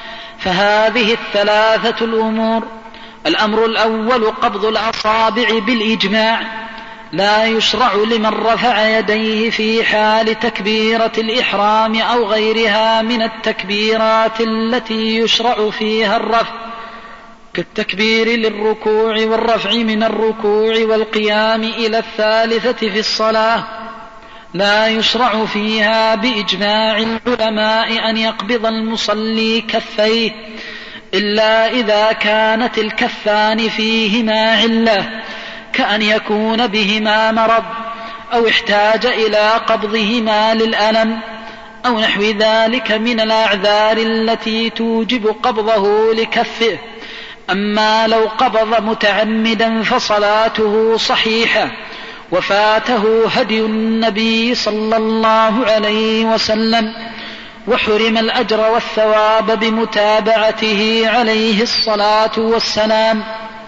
فهذه 3 الأمور. الأمر الأول قبض الأصابع بالإجماع، لا يشرع لمن رفع يديه في حال تكبيرة الإحرام أو غيرها من التكبيرات التي يشرع فيها الرفع، كالتكبير للركوع والرفع من الركوع والقيام إلى 3 في الصلاة، لا يشرع فيها بإجماع العلماء أن يقبض المصلي كفيه، إلا إذا كانت الكفان فيهما علة، كأن يكون بهما مرض أو احتاج إلى قبضهما للألم أو نحو ذلك من الأعذار التي توجب قبضه لكفه. أما لو قبض متعمدا فصلاته صحيحة، وفاته هدي النبي صلى الله عليه وسلم، وحرم الأجر والثواب بمتابعته عليه الصلاة والسلام،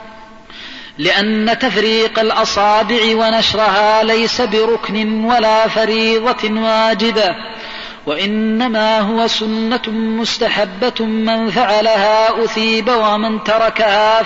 لأن تفريق الأصابع ونشرها ليس بركن ولا فريضة واجبة، وإنما هو سنة مستحبة، من فعلها أثيب ومن تركها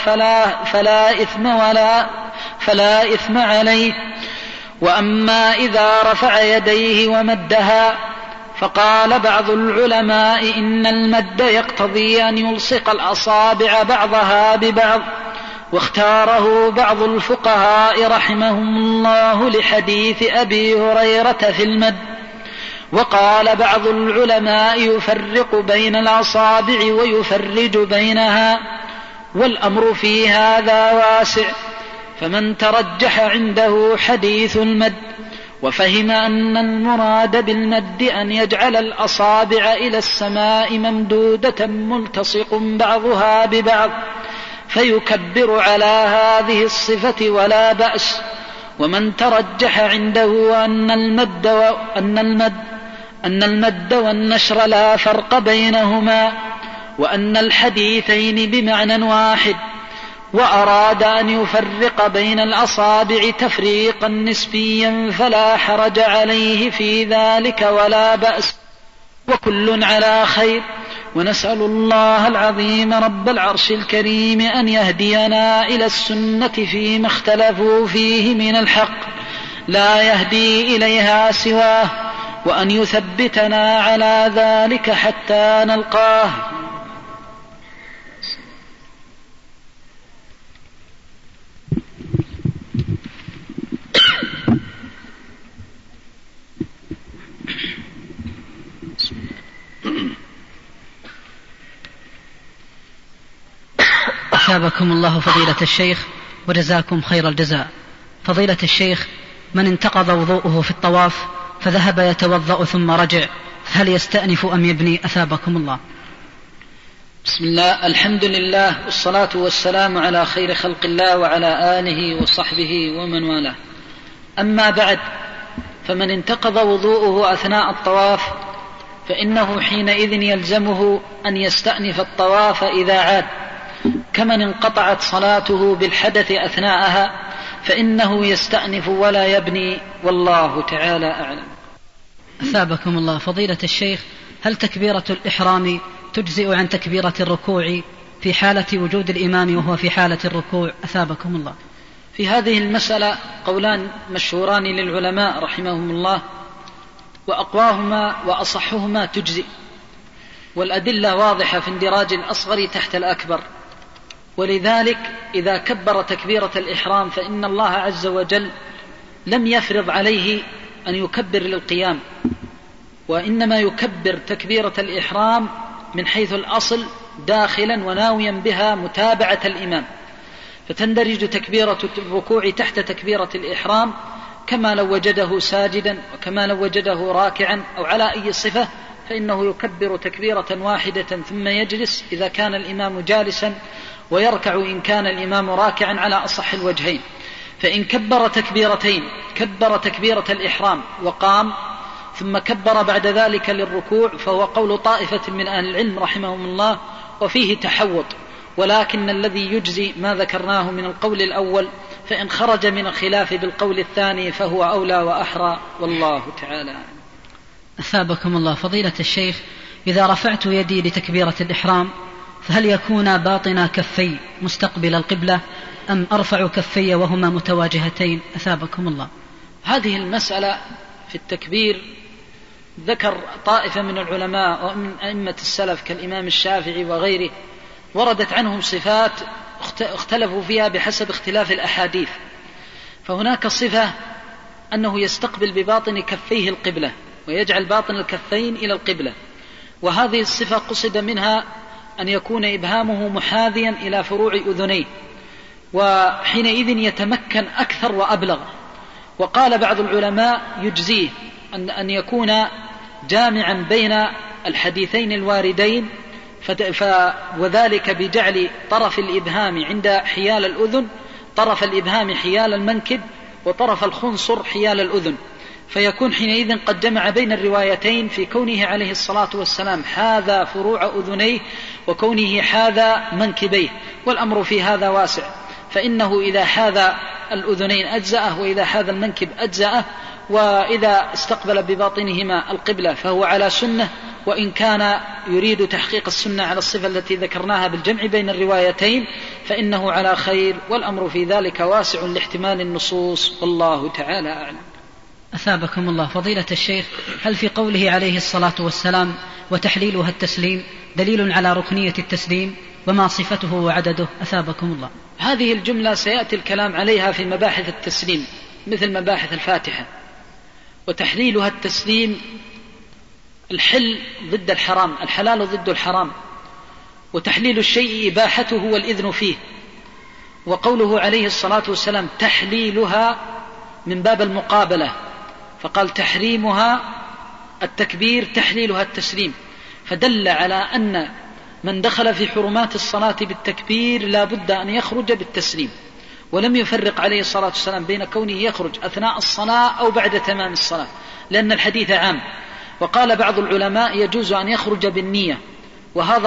فلا إثم عليه. وأما إذا رفع يديه ومدها فقال بعض العلماء إن المد يقتضي أن يلصق الأصابع بعضها ببعض، واختاره بعض الفقهاء رحمهم الله لحديث أبي هريرة في المد. وقال بعض العلماء يفرق بين الأصابع ويفرج بينها، والأمر في هذا واسع، فمن ترجح عنده حديث المد وفهم أن المراد بالمد أن يجعل الأصابع إلى السماء ممدودة ملتصق بعضها ببعض فيكبر على هذه الصفة ولا بأس. ومن ترجح عنده أن المد والنشر لا فرق بينهما، وأن الحديثين بمعنى واحد، وأراد أن يفرق بين الأصابع تفريقا نسبيا فلا حرج عليه في ذلك ولا بأس، وكل على خير. ونسأل الله العظيم رب العرش الكريم أن يهدينا إلى السنة فيما اختلفوا فيه من الحق لا يهدي إليها سواه، وأن يثبتنا على ذلك حتى نلقاه. أثابكم الله فضيلة الشيخ وجزاكم خير الجزاء. فضيلة الشيخ، من انتقض وضوءه في الطواف فذهب يتوضأ ثم رجع، هل يستأنف أم يبني؟ أثابكم الله. بسم الله، الحمد لله، والصلاة والسلام على خير خلق الله وعلى آله وصحبه ومن والاه. أما بعد، فمن انتقض وضوءه أثناء الطواف فإنه حينئذ يلزمه أن يستأنف الطواف إذا عاد، كمن انقطعت صلاته بالحدث أثناءها فإنه يستأنف ولا يبني، والله تعالى أعلم. أثابكم الله فضيلة الشيخ، هل تكبيرة الإحرام تجزئ عن تكبيرة الركوع في حالة وجود الإمام وهو في حالة الركوع؟ أثابكم الله. في هذه المسألة قولان مشهوران للعلماء رحمهم الله، وأقواهما وأصحهما تجزئ، والأدلة واضحة في اندراج الأصغر تحت الأكبر. ولذلك إذا كبر تكبيرة الإحرام فإن الله عز وجل لم يفرض عليه أن يكبر للقيام، وإنما يكبر تكبيرة الإحرام من حيث الأصل داخلا وناويا بها متابعة الإمام، فتندرج تكبيرة الركوع تحت تكبيرة الإحرام كما لو وجده ساجدا، وكما لو وجده راكعا أو على أي صفة، فإنه يكبر تكبيرة واحدة ثم يجلس إذا كان الإمام جالسا، ويركع إن كان الإمام راكعا على أصح الوجهين. فإن كبر تكبيرتين، كبر تكبيرة الإحرام وقام ثم كبر بعد ذلك للركوع، فهو قول طائفة من أهل العلم رحمهم الله، وفيه تحوط، ولكن الذي يجزي ما ذكرناه من القول الأول، فإن خرج من الخلاف بالقول الثاني فهو أولى وأحرى، والله تعالى. أثابكم الله فضيلة الشيخ، إذا رفعت يدي لتكبيرة الإحرام فهل يكون باطن كفي مستقبل القبلة أم أرفع كفي وهما متواجهتين؟ أثابكم الله. هذه المسألة في التكبير ذكر طائفة من العلماء ومن أئمة السلف كالإمام الشافعي وغيره، وردت عنهم صفات اختلفوا فيها بحسب اختلاف الأحاديث. فهناك صفة أنه يستقبل بباطن كفيه القبلة ويجعل باطن الكفين إلى القبلة، وهذه الصفة قصد منها أن يكون إبهامه محاذيا إلى فروع أذنيه، وحينئذ يتمكن أكثر وأبلغ. وقال بعض العلماء يجزيه أن يكون جامعا بين الحديثين الواردين، وذلك بجعل طرف الإبهام عند حيال الأذن، طرف الإبهام حيال المنكب، وطرف الخنصر حيال الأذن، فيكون حينئذ قد جمع بين الروايتين في كونه عليه الصلاة والسلام حاذا فروع أذنيه وكونه حاذا منكبيه، والأمر في هذا واسع، فإنه إذا حاذا الأذنين أجزأه، وإذا حاذا المنكب أجزأه، وإذا استقبل بباطنهما القبلة فهو على سنة، وإن كان يريد تحقيق السنة على الصفة التي ذكرناها بالجمع بين الروايتين فإنه على خير، والأمر في ذلك واسع لاحتمال النصوص، والله تعالى أعلم. أثابكم الله فضيلة الشيخ، هل في قوله عليه الصلاة والسلام وتحليلها التسليم دليل على ركنية التسليم، وما صفته وعدده؟ أثابكم الله. هذه الجملة سيأتي الكلام عليها في مباحث التسليم مثل مباحث الفاتحة. وتحليلها التسليم، الحل ضد الحرام، الحلال ضد الحرام، وتحليل الشيء إباحته والإذن فيه. وقوله عليه الصلاة والسلام تحليلها من باب المقابلة، فقال تحريمها التكبير، تحليلها التسليم، فدل على أن من دخل في حرمات الصلاة بالتكبير لا بد أن يخرج بالتسليم، ولم يفرق عليه الصلاة والسلام بين كونه يخرج أثناء الصلاة أو بعد تمام الصلاة، لأن الحديث عام. وقال بعض العلماء يجوز أن يخرج بالنية، وهذا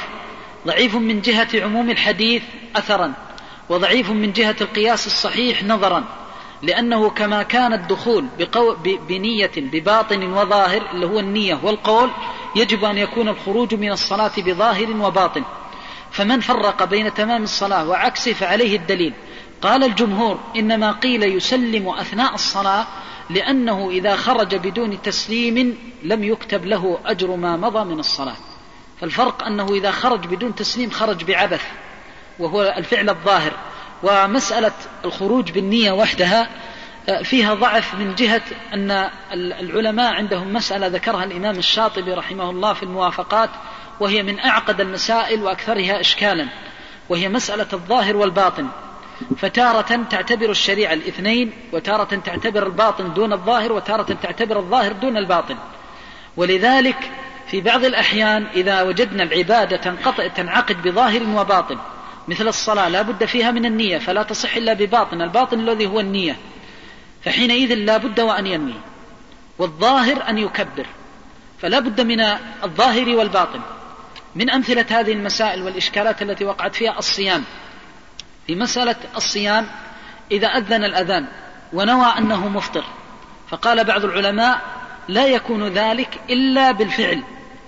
ضعيف من جهة عموم الحديث أثرا، وضعيف من جهة القياس الصحيح نظرا، لأنه كما كان الدخول بنية بباطن وظاهر اللي هو النية والقول، يجب أن يكون الخروج من الصلاة بظاهر وباطن. فمن فرق بين تمام الصلاة وعكسه فعليه الدليل. قال الجمهور إنما قيل يسلم أثناء الصلاة لأنه إذا خرج بدون تسليم لم يكتب له أجر ما مضى من الصلاة. فالفرق أنه إذا خرج بدون تسليم خرج بعبث وهو الفعل الظاهر. ومسألة الخروج بالنية وحدها فيها ضعف من جهة أن العلماء عندهم مسألة ذكرها الإمام الشاطبي رحمه الله في الموافقات، وهي من أعقد المسائل وأكثرها إشكالا، وهي مسألة الظاهر والباطن. فتارة تعتبر الشريعة الاثنين، وتارة تعتبر الباطن دون الظاهر، وتارة تعتبر الظاهر دون الباطن. ولذلك في بعض الأحيان إذا وجدنا العبادة تنعقد بظاهر وباطن مثل الصلاة لا بد فيها من النية فلا تصح إلا بباطن، الباطن الذي هو النية، فحينئذ لا بد وأن ينوي، والظاهر أن يكبر، فلا بد من الظاهر والباطن. من أمثلة هذه المسائل والإشكالات التي وقعت فيها الصيام. في مسألة الصيام إذا أذن الأذان ونوى أنه مفطر، فقال بعض العلماء لا يكون ذلك إلا بالفعل،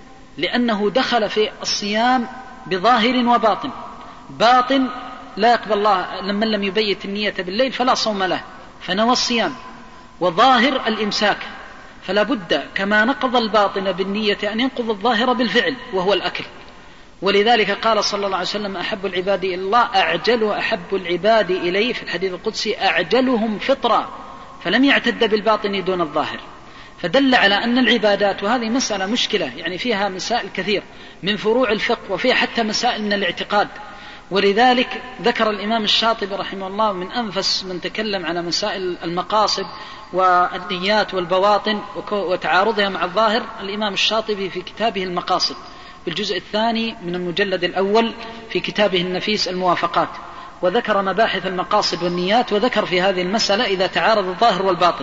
لأنه دخل في الصيام بظاهر وباطن. باطن لا يقبل الله لمن لم يبيت النية بالليل فلا صوم له فنوى الصيام، وظاهر الإمساك، فلا بد كما نقض الباطن بالنية أن ينقض الظاهر بالفعل وهو الأكل. ولذلك قال صلى الله عليه وسلم أحب العباد إلى الله أحب العباد إليه في الحديث القدسي أعجلهم فطرا، فلم يعتد بالباطن دون الظاهر. فدل على أن العبادات، وهذه مسألة مشكلة يعني فيها مسائل كثير من فروع الفقه وفيها حتى مسائل من الاعتقاد. ولذلك ذكر الإمام الشاطبي رحمه الله من أنفس من تكلم على مسائل المقاصد والنيات والبواطن وتعارضها مع الظاهر الإمام الشاطبي في كتابه المقاصد في الجزء الثاني من المجلد الأول في كتابه النفيس الموافقات، وذكر مباحث المقاصد والنيات، وذكر في هذه المسألة إذا تعارض الظاهر والباطن.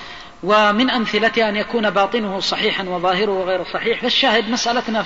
ومن أمثلتها أن يكون باطنه صحيحا وظاهره غير صحيح. فالشاهد مسألتنا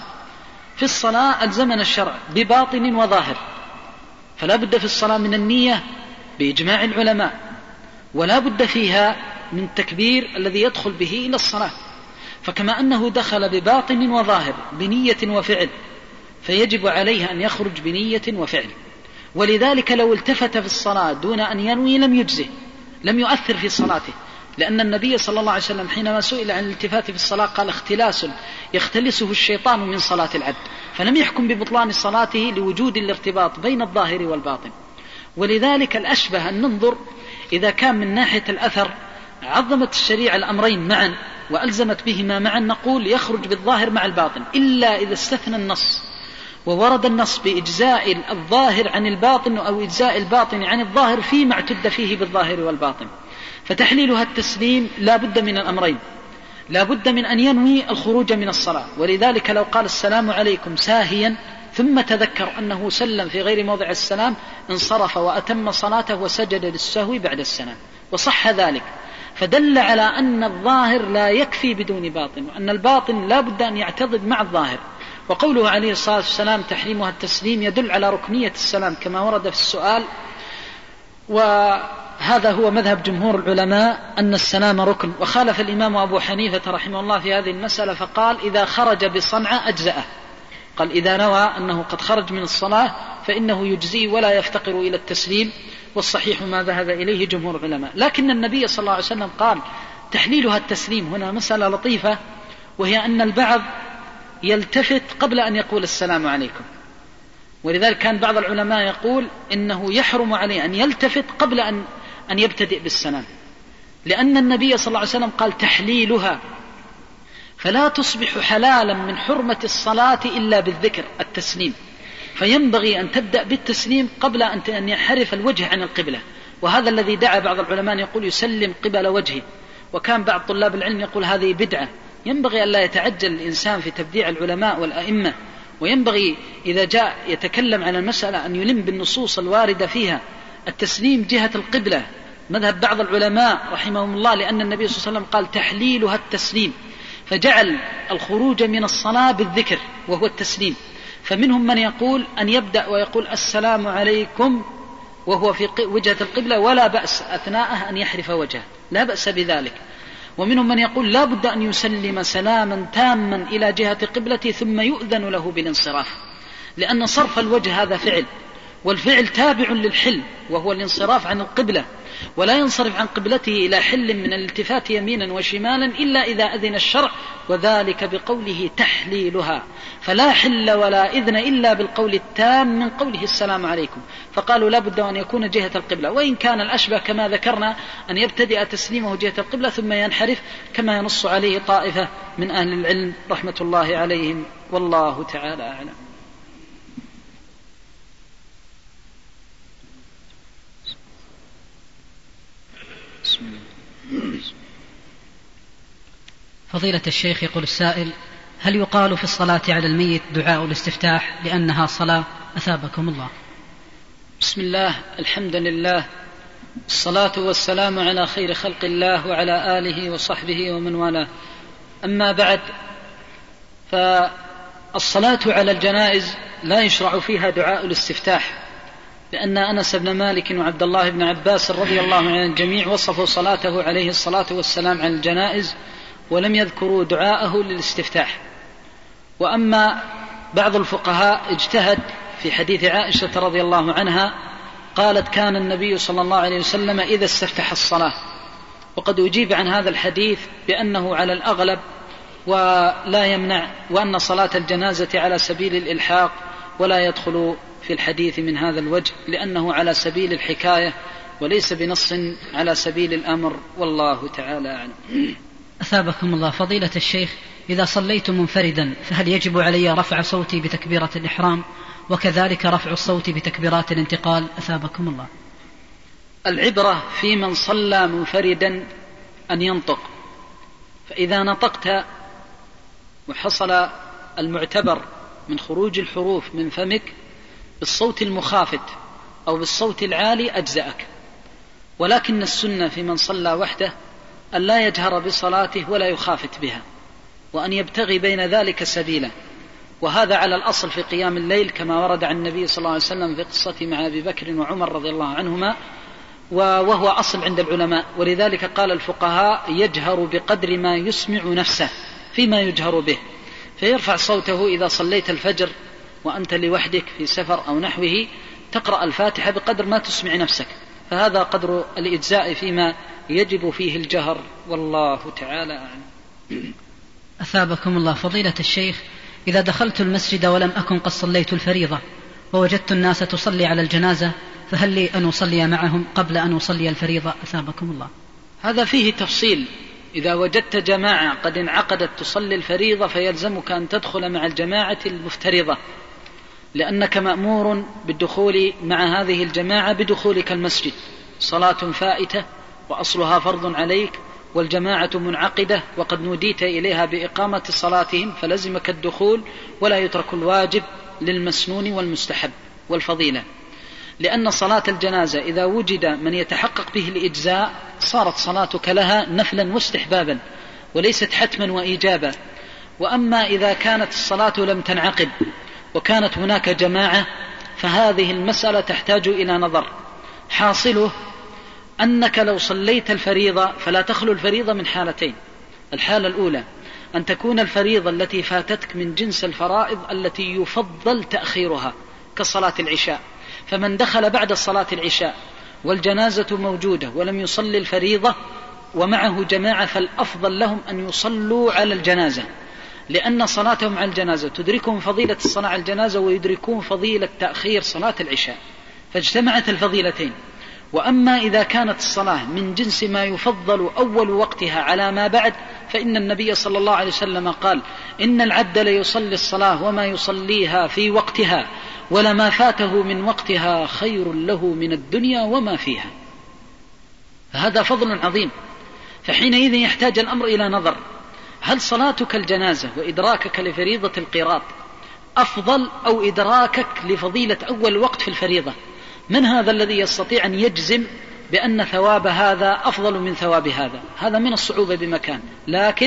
في الصلاة ألزمنا الشرع بباطن وظاهر، فلا بد في الصلاة من النية بإجماع العلماء، ولا بد فيها من تكبير الذي يدخل به إلى الصلاة. فكما أنه دخل بباطن وظاهر بنية وفعل، فيجب عليه أن يخرج بنية وفعل. ولذلك لو التفت في الصلاة دون أن ينوي لم يجزه، لم يؤثر في صلاته، لأن النبي صلى الله عليه وسلم حينما سئل عن الالتفات في الصلاة قال اختلاس يختلسه الشيطان من صلاة العبد، فلم يحكم ببطلان صلاته لوجود الارتباط بين الظاهر والباطن. ولذلك الأشبه أن ننظر إذا كان من ناحية الأثر عظمت الشريعة الأمرين معا وألزمت بهما معا، نقول يخرج بالظاهر مع الباطن، إلا إذا استثنى النص وورد النص بإجزاء الظاهر عن الباطن أو إجزاء الباطن عن الظاهر فيما اعتد فيه بالظاهر والباطن. فتحليلها التسليم لا بد من الأمرين، لا بد من أن ينوي الخروج من الصلاة. ولذلك لو قال السلام عليكم ساهيا ثم تذكر أنه سلم في غير موضع السلام انصرف وأتم صلاته وسجد للسهو بعد السلام وصح ذلك. فدل على أن الظاهر لا يكفي بدون باطن، وأن الباطن لا بد أن يعتضد مع الظاهر. وقوله عليه الصلاة والسلام تحريمها التسليم يدل على ركنية السلام كما ورد في السؤال. وهذا هو مذهب جمهور العلماء أن السلام ركن. وخالف الإمام أبو حنيفة رحمه الله في هذه المسألة فقال إذا خرج بصنعة أجزأه، قال إذا نوى أنه قد خرج من الصلاة فإنه يجزي ولا يفتقر إلى التسليم، والصحيح ما ذهب إليه جمهور العلماء. لكن النبي صلى الله عليه وسلم قال تحليلها التسليم. هنا مسألة لطيفة، وهي أن البعض يلتفت قبل أن يقول السلام عليكم، ولذلك كان بعض العلماء يقول إنه يحرم عليه أن يلتفت قبل أن يبتدئ بالسلام، لأن النبي صلى الله عليه وسلم قال تحليلها، فلا تصبح حلالا من حرمة الصلاة إلا بالذكر التسليم، فينبغي أن تبدأ بالتسليم قبل أن ينحرف الوجه عن القبلة. وهذا الذي دعا بعض العلماء يقول يسلم قبل وجهه، وكان بعض طلاب العلم يقول هذه بدعة. ينبغي أن لا يتعجل الإنسان في تبديع العلماء والأئمة، وينبغي إذا جاء يتكلم عن المسألة أن يلم بالنصوص الواردة فيها التسليم جهة القبلة. مذهب بعض العلماء رحمهم الله لأن النبي صلى الله عليه وسلم قال تحليلها التسليم، فجعل الخروج من الصلاة بالذكر وهو التسليم. فمنهم من يقول أن يبدأ ويقول السلام عليكم وهو في وجهة القبلة ولا بأس أثناءه أن يحرف وجهه، لا بأس بذلك. ومنهم من يقول لا بد أن يسلم سلاما تاما إلى جهة قبلته ثم يؤذن له بالانصراف، لأن صرف الوجه هذا فعل، والفعل تابع للحل وهو الانصراف عن القبلة، ولا ينصرف عن قبلته إلى حل من الالتفات يمينا وشمالا إلا إذا أذن الشرع، وذلك بقوله تحليلها، فلا حل ولا إذن إلا بالقول التام من قوله السلام عليكم. فقالوا لا بد أن يكون جهة القبلة، وإن كان الأشبه كما ذكرنا أن يبتدئ تسليمه جهة القبلة ثم ينحرف كما ينص عليه طائفة من أهل العلم رحمة الله عليهم، والله تعالى أعلم. فضيلة الشيخ، يقول السائل: هل يقال في الصلاة على الميت دعاء الاستفتاح لأنها صلاة؟ أثابكم الله. بسم الله، الحمد لله، الصلاة والسلام على خير خلق الله وعلى آله وصحبه ومن والاه. أما بعد، فالصلاة على الجنائز لا يشرع فيها دعاء الاستفتاح، لأن أنس بن مالك وعبد الله بن عباس رضي الله عن الجميع وصفوا صلاته عليه الصلاة والسلام على الجنائز ولم يذكروا دعاءه للاستفتاح. وأما بعض الفقهاء اجتهد في حديث عائشة رضي الله عنها قالت: كان النبي صلى الله عليه وسلم إذا استفتح الصلاة. وقد أجيب عن هذا الحديث بأنه على الأغلب ولا يمنع، وأن صلاة الجنازة على سبيل الإلحاق ولا يدخل في الحديث من هذا الوجه، لأنه على سبيل الحكاية وليس بنص على سبيل الأمر، والله تعالى أعلم. أثابكم الله. فضيلة الشيخ، إذا صليت منفردا فهل يجب علي رفع صوتي بتكبيرة الإحرام وكذلك رفع الصوت بتكبيرات الانتقال؟ أثابكم الله. العبرة في من صلى منفردا أن ينطق، فإذا نطقت وحصل المعتبر من خروج الحروف من فمك بالصوت المخافت أو بالصوت العالي أجزأك، ولكن السنة في من صلى وحده أن لا يجهر بصلاته ولا يخافت بها، وأن يبتغي بين ذلك سبيلا، وهذا على الأصل في قيام الليل كما ورد عن النبي صلى الله عليه وسلم في قصة مع أبي بكر وعمر رضي الله عنهما، وهو أصل عند العلماء. ولذلك قال الفقهاء: يجهر بقدر ما يسمع نفسه فيما يجهر به، فيرفع صوته إذا صليت الفجر وأنت لوحدك في سفر أو نحوه تقرأ الفاتحة بقدر ما تسمع نفسك، فهذا قدر الإجزاء فيما يجب فيه الجهر، والله تعالى أعلم. أثابكم الله. فضيلة الشيخ، إذا دخلت المسجد ولم أكن قد صليت الفريضة ووجدت الناس تصلي على الجنازة، فهل لي أن أصلي معهم قبل أن أصلي الفريضة؟ أثابكم الله. هذا فيه تفصيل. إذا وجدت جماعة قد انعقدت تصلي الفريضة فيلزمك أن تدخل مع الجماعة المفترضة، لأنك مأمور بالدخول مع هذه الجماعة بدخولك المسجد، صلاة فائتة وأصلها فرض عليك، والجماعة منعقدة وقد نوديت إليها بإقامة صلاتهم، فلزمك الدخول ولا يترك الواجب للمسنون والمستحب والفضيلة، لأن صلاة الجنازة إذا وجد من يتحقق به الإجزاء صارت صلاتك لها نفلا واستحبابا وليست حتما وإيجابا. وأما إذا كانت الصلاة لم تنعقد وكانت هناك جماعة فهذه المسألة تحتاج إلى نظر. حاصله أنك لو صليت الفريضة فلا تخلو الفريضة من حالتين: الحالة الأولى أن تكون الفريضة التي فاتتك من جنس الفرائض التي يفضل تأخيرها كصلاة العشاء، فمن دخل بعد صلاة العشاء والجنازة موجودة ولم يصلي الفريضة ومعه جماعة فالأفضل لهم أن يصلوا على الجنازة، لأن صلاتهم على الجنازة تدركهم فضيلة الصلاة على الجنازة ويدركون فضيلة تأخير صلاة العشاء، فاجتمعت الفضيلتين. وأما إذا كانت الصلاة من جنس ما يفضل أول وقتها على ما بعد، فإن النبي صلى الله عليه وسلم قال: إن العبد ليصلي الصلاة وما يصليها في وقتها ولما فاته من وقتها خير له من الدنيا وما فيها. هذا فضل عظيم، فحينئذ يحتاج الأمر إلى نظر: هل صلاتك الجنازة وإدراكك لفريضة القراط أفضل أو إدراكك لفضيلة أول وقت في الفريضة؟ من هذا الذي يستطيع أن يجزم بأن ثواب هذا أفضل من ثواب هذا؟ هذا من الصعوبة بمكان، لكن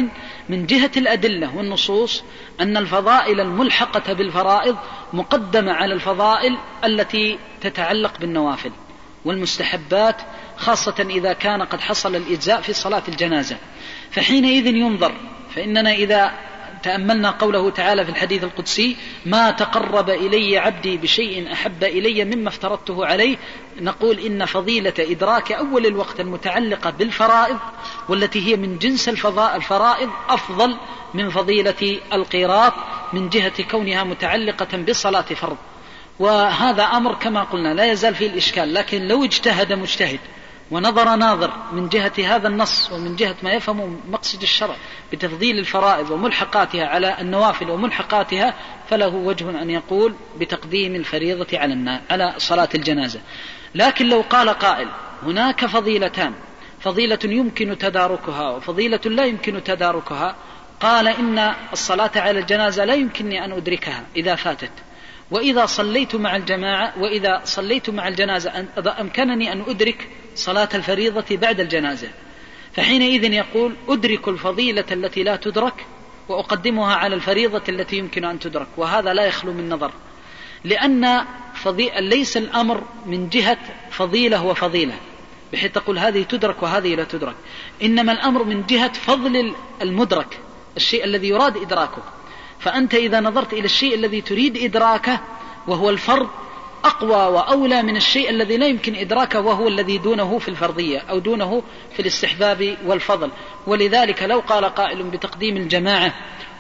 من جهة الأدلة والنصوص أن الفضائل الملحقة بالفرائض مقدمة على الفضائل التي تتعلق بالنوافل والمستحبات، خاصة إذا كان قد حصل الإجزاء في صلاة الجنازة. فحينئذ ينظر، فإننا إذا تأملنا قوله تعالى في الحديث القدسي: ما تقرب إلي عبدي بشيء أحب إلي مما افترضته عليه، نقول إن فضيلة إدراك أول الوقت المتعلقة بالفرائض والتي هي من جنس الفرائض أفضل من فضيلة القيراط من جهة كونها متعلقة بصلاة فرض. وهذا أمر كما قلنا لا يزال فيه الإشكال، لكن لو اجتهد مجتهد ونظر ناظر من جهة هذا النص ومن جهة ما يفهم مقصد الشرع بتفضيل الفرائض وملحقاتها على النوافل وملحقاتها، فله وجه أن يقول بتقديم الفريضة على صلاة الجنازة. لكن لو قال قائل: هناك فضيلتان، فضيلة يمكن تداركها وفضيلة لا يمكن تداركها، قال: إن الصلاة على الجنازة لا يمكنني أن أدركها إذا فاتت، وإذا صليت مع الجماعة وإذا صليت مع الجنازة أمكنني أن أدرك صلاة الفريضة بعد الجنازة. فحينئذ يقول: أدرك الفضيلة التي لا تدرك وأقدمها على الفريضة التي يمكن أن تدرك. وهذا لا يخلو من نظر، لأن ليس الأمر من جهة فضيلة وفضيلة بحيث تقول هذه تدرك وهذه لا تدرك، إنما الأمر من جهة فضل المدرك، الشيء الذي يراد إدراكه. فأنت إذا نظرت إلى الشيء الذي تريد إدراكه وهو الفرض أقوى وأولى من الشيء الذي لا يمكن إدراكه وهو الذي دونه في الفرضية أو دونه في الاستحباب والفضل. ولذلك لو قال قائل بتقديم الجماعة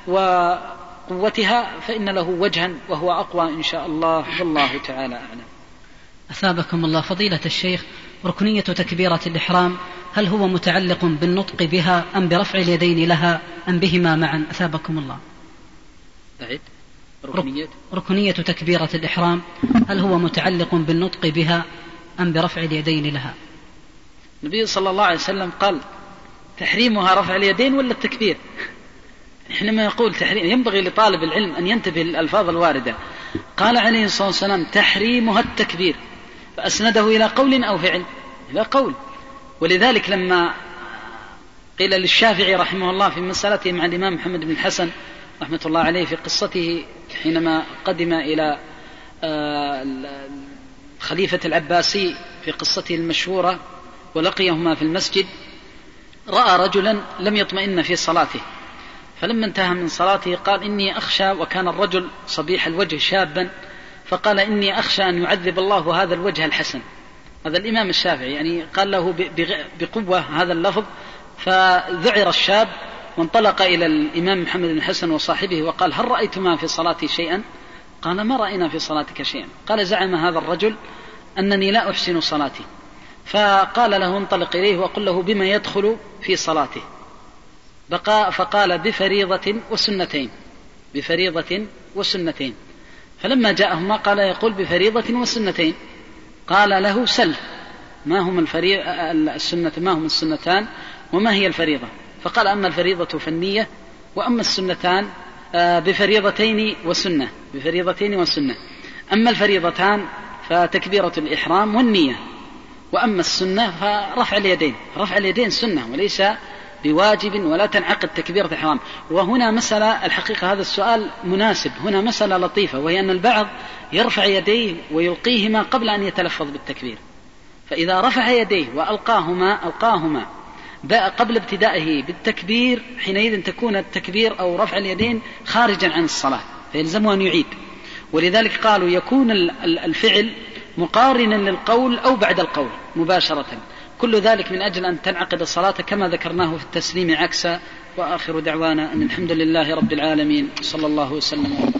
وقوتها فإن له وجها وهو أقوى إن شاء الله، والله تعالى أعلم. أثابكم الله فضيلة الشيخ، ركنية تكبيرة الإحرام هل هو متعلق بالنطق بها أم برفع اليدين لها أم بهما معا؟ أثابكم الله. ركنية تكبيرة الإحرام هل هو متعلق بالنطق بها أم برفع اليدين لها؟ النبي صلى الله عليه وسلم قال: تحريمها رفع اليدين ولا التكبير؟ حينما يقول تحريم ينبغي لطالب العلم أن ينتبه للألفاظ الواردة. قال عليه الصلاة والسلام: تحريمها التكبير، فأسنده إلى قول أو فعل؟ إلى قول. ولذلك لما قيل للشافعي رحمه الله في مسألته مع الإمام محمد بن الحسن رحمة الله عليه في قصته حينما قدم إلى الخليفة العباسي في قصته المشهورة ولقيهما في المسجد، رأى رجلا لم يطمئن في صلاته، فلما انتهى من صلاته قال: إني أخشى، وكان الرجل صبيح الوجه شابا، فقال: إني أخشى أن يعذب الله هذا الوجه الحسن. هذا الإمام الشافعي يعني قال له بقوة هذا اللفظ، فذعر الشاب وانطلق إلى الإمام محمد بن الحسن وصاحبه وقال: هل رأيتما في صلاتي شيئا؟ قال: ما رأينا في صلاتك شيئا. قال: زعم هذا الرجل أنني لا أحسن صلاتي. فقال له: انطلق إليه وقل له بما يدخل في صلاته. فقال: بفريضة وسنتين، بفريضة وسنتين. فلما جاءهما قال: يقول بفريضة وسنتين. قال له: سل ما هم السنة، ما هم السنتان وما هي الفريضة؟ فقال: أما الفريضة فالنية، وأما السنتان بفريضتين وسنة، بفريضتين وسنة. أما الفريضتان فتكبيرة الإحرام والنية، وأما السنة فرفع اليدين. رفع اليدين سنة وليس بواجب ولا تنعقد تكبيرة الإحرام. وهنا مسألة، الحقيقة هذا السؤال مناسب، هنا مسألة لطيفة، وهي أن البعض يرفع يديه ويلقيهما قبل أن يتلفظ بالتكبير، فإذا رفع يديه ألقاهما قبل ابتدائه بالتكبير حينئذ تكون التكبير أو رفع اليدين خارجا عن الصلاة فيلزمه أن يعيد. ولذلك قالوا يكون الفعل مقارنا للقول أو بعد القول مباشرة، كل ذلك من أجل أن تنعقد الصلاة كما ذكرناه في التسليم عكسا. وآخر دعوانا أن الحمد لله رب العالمين، صلى الله وسلم.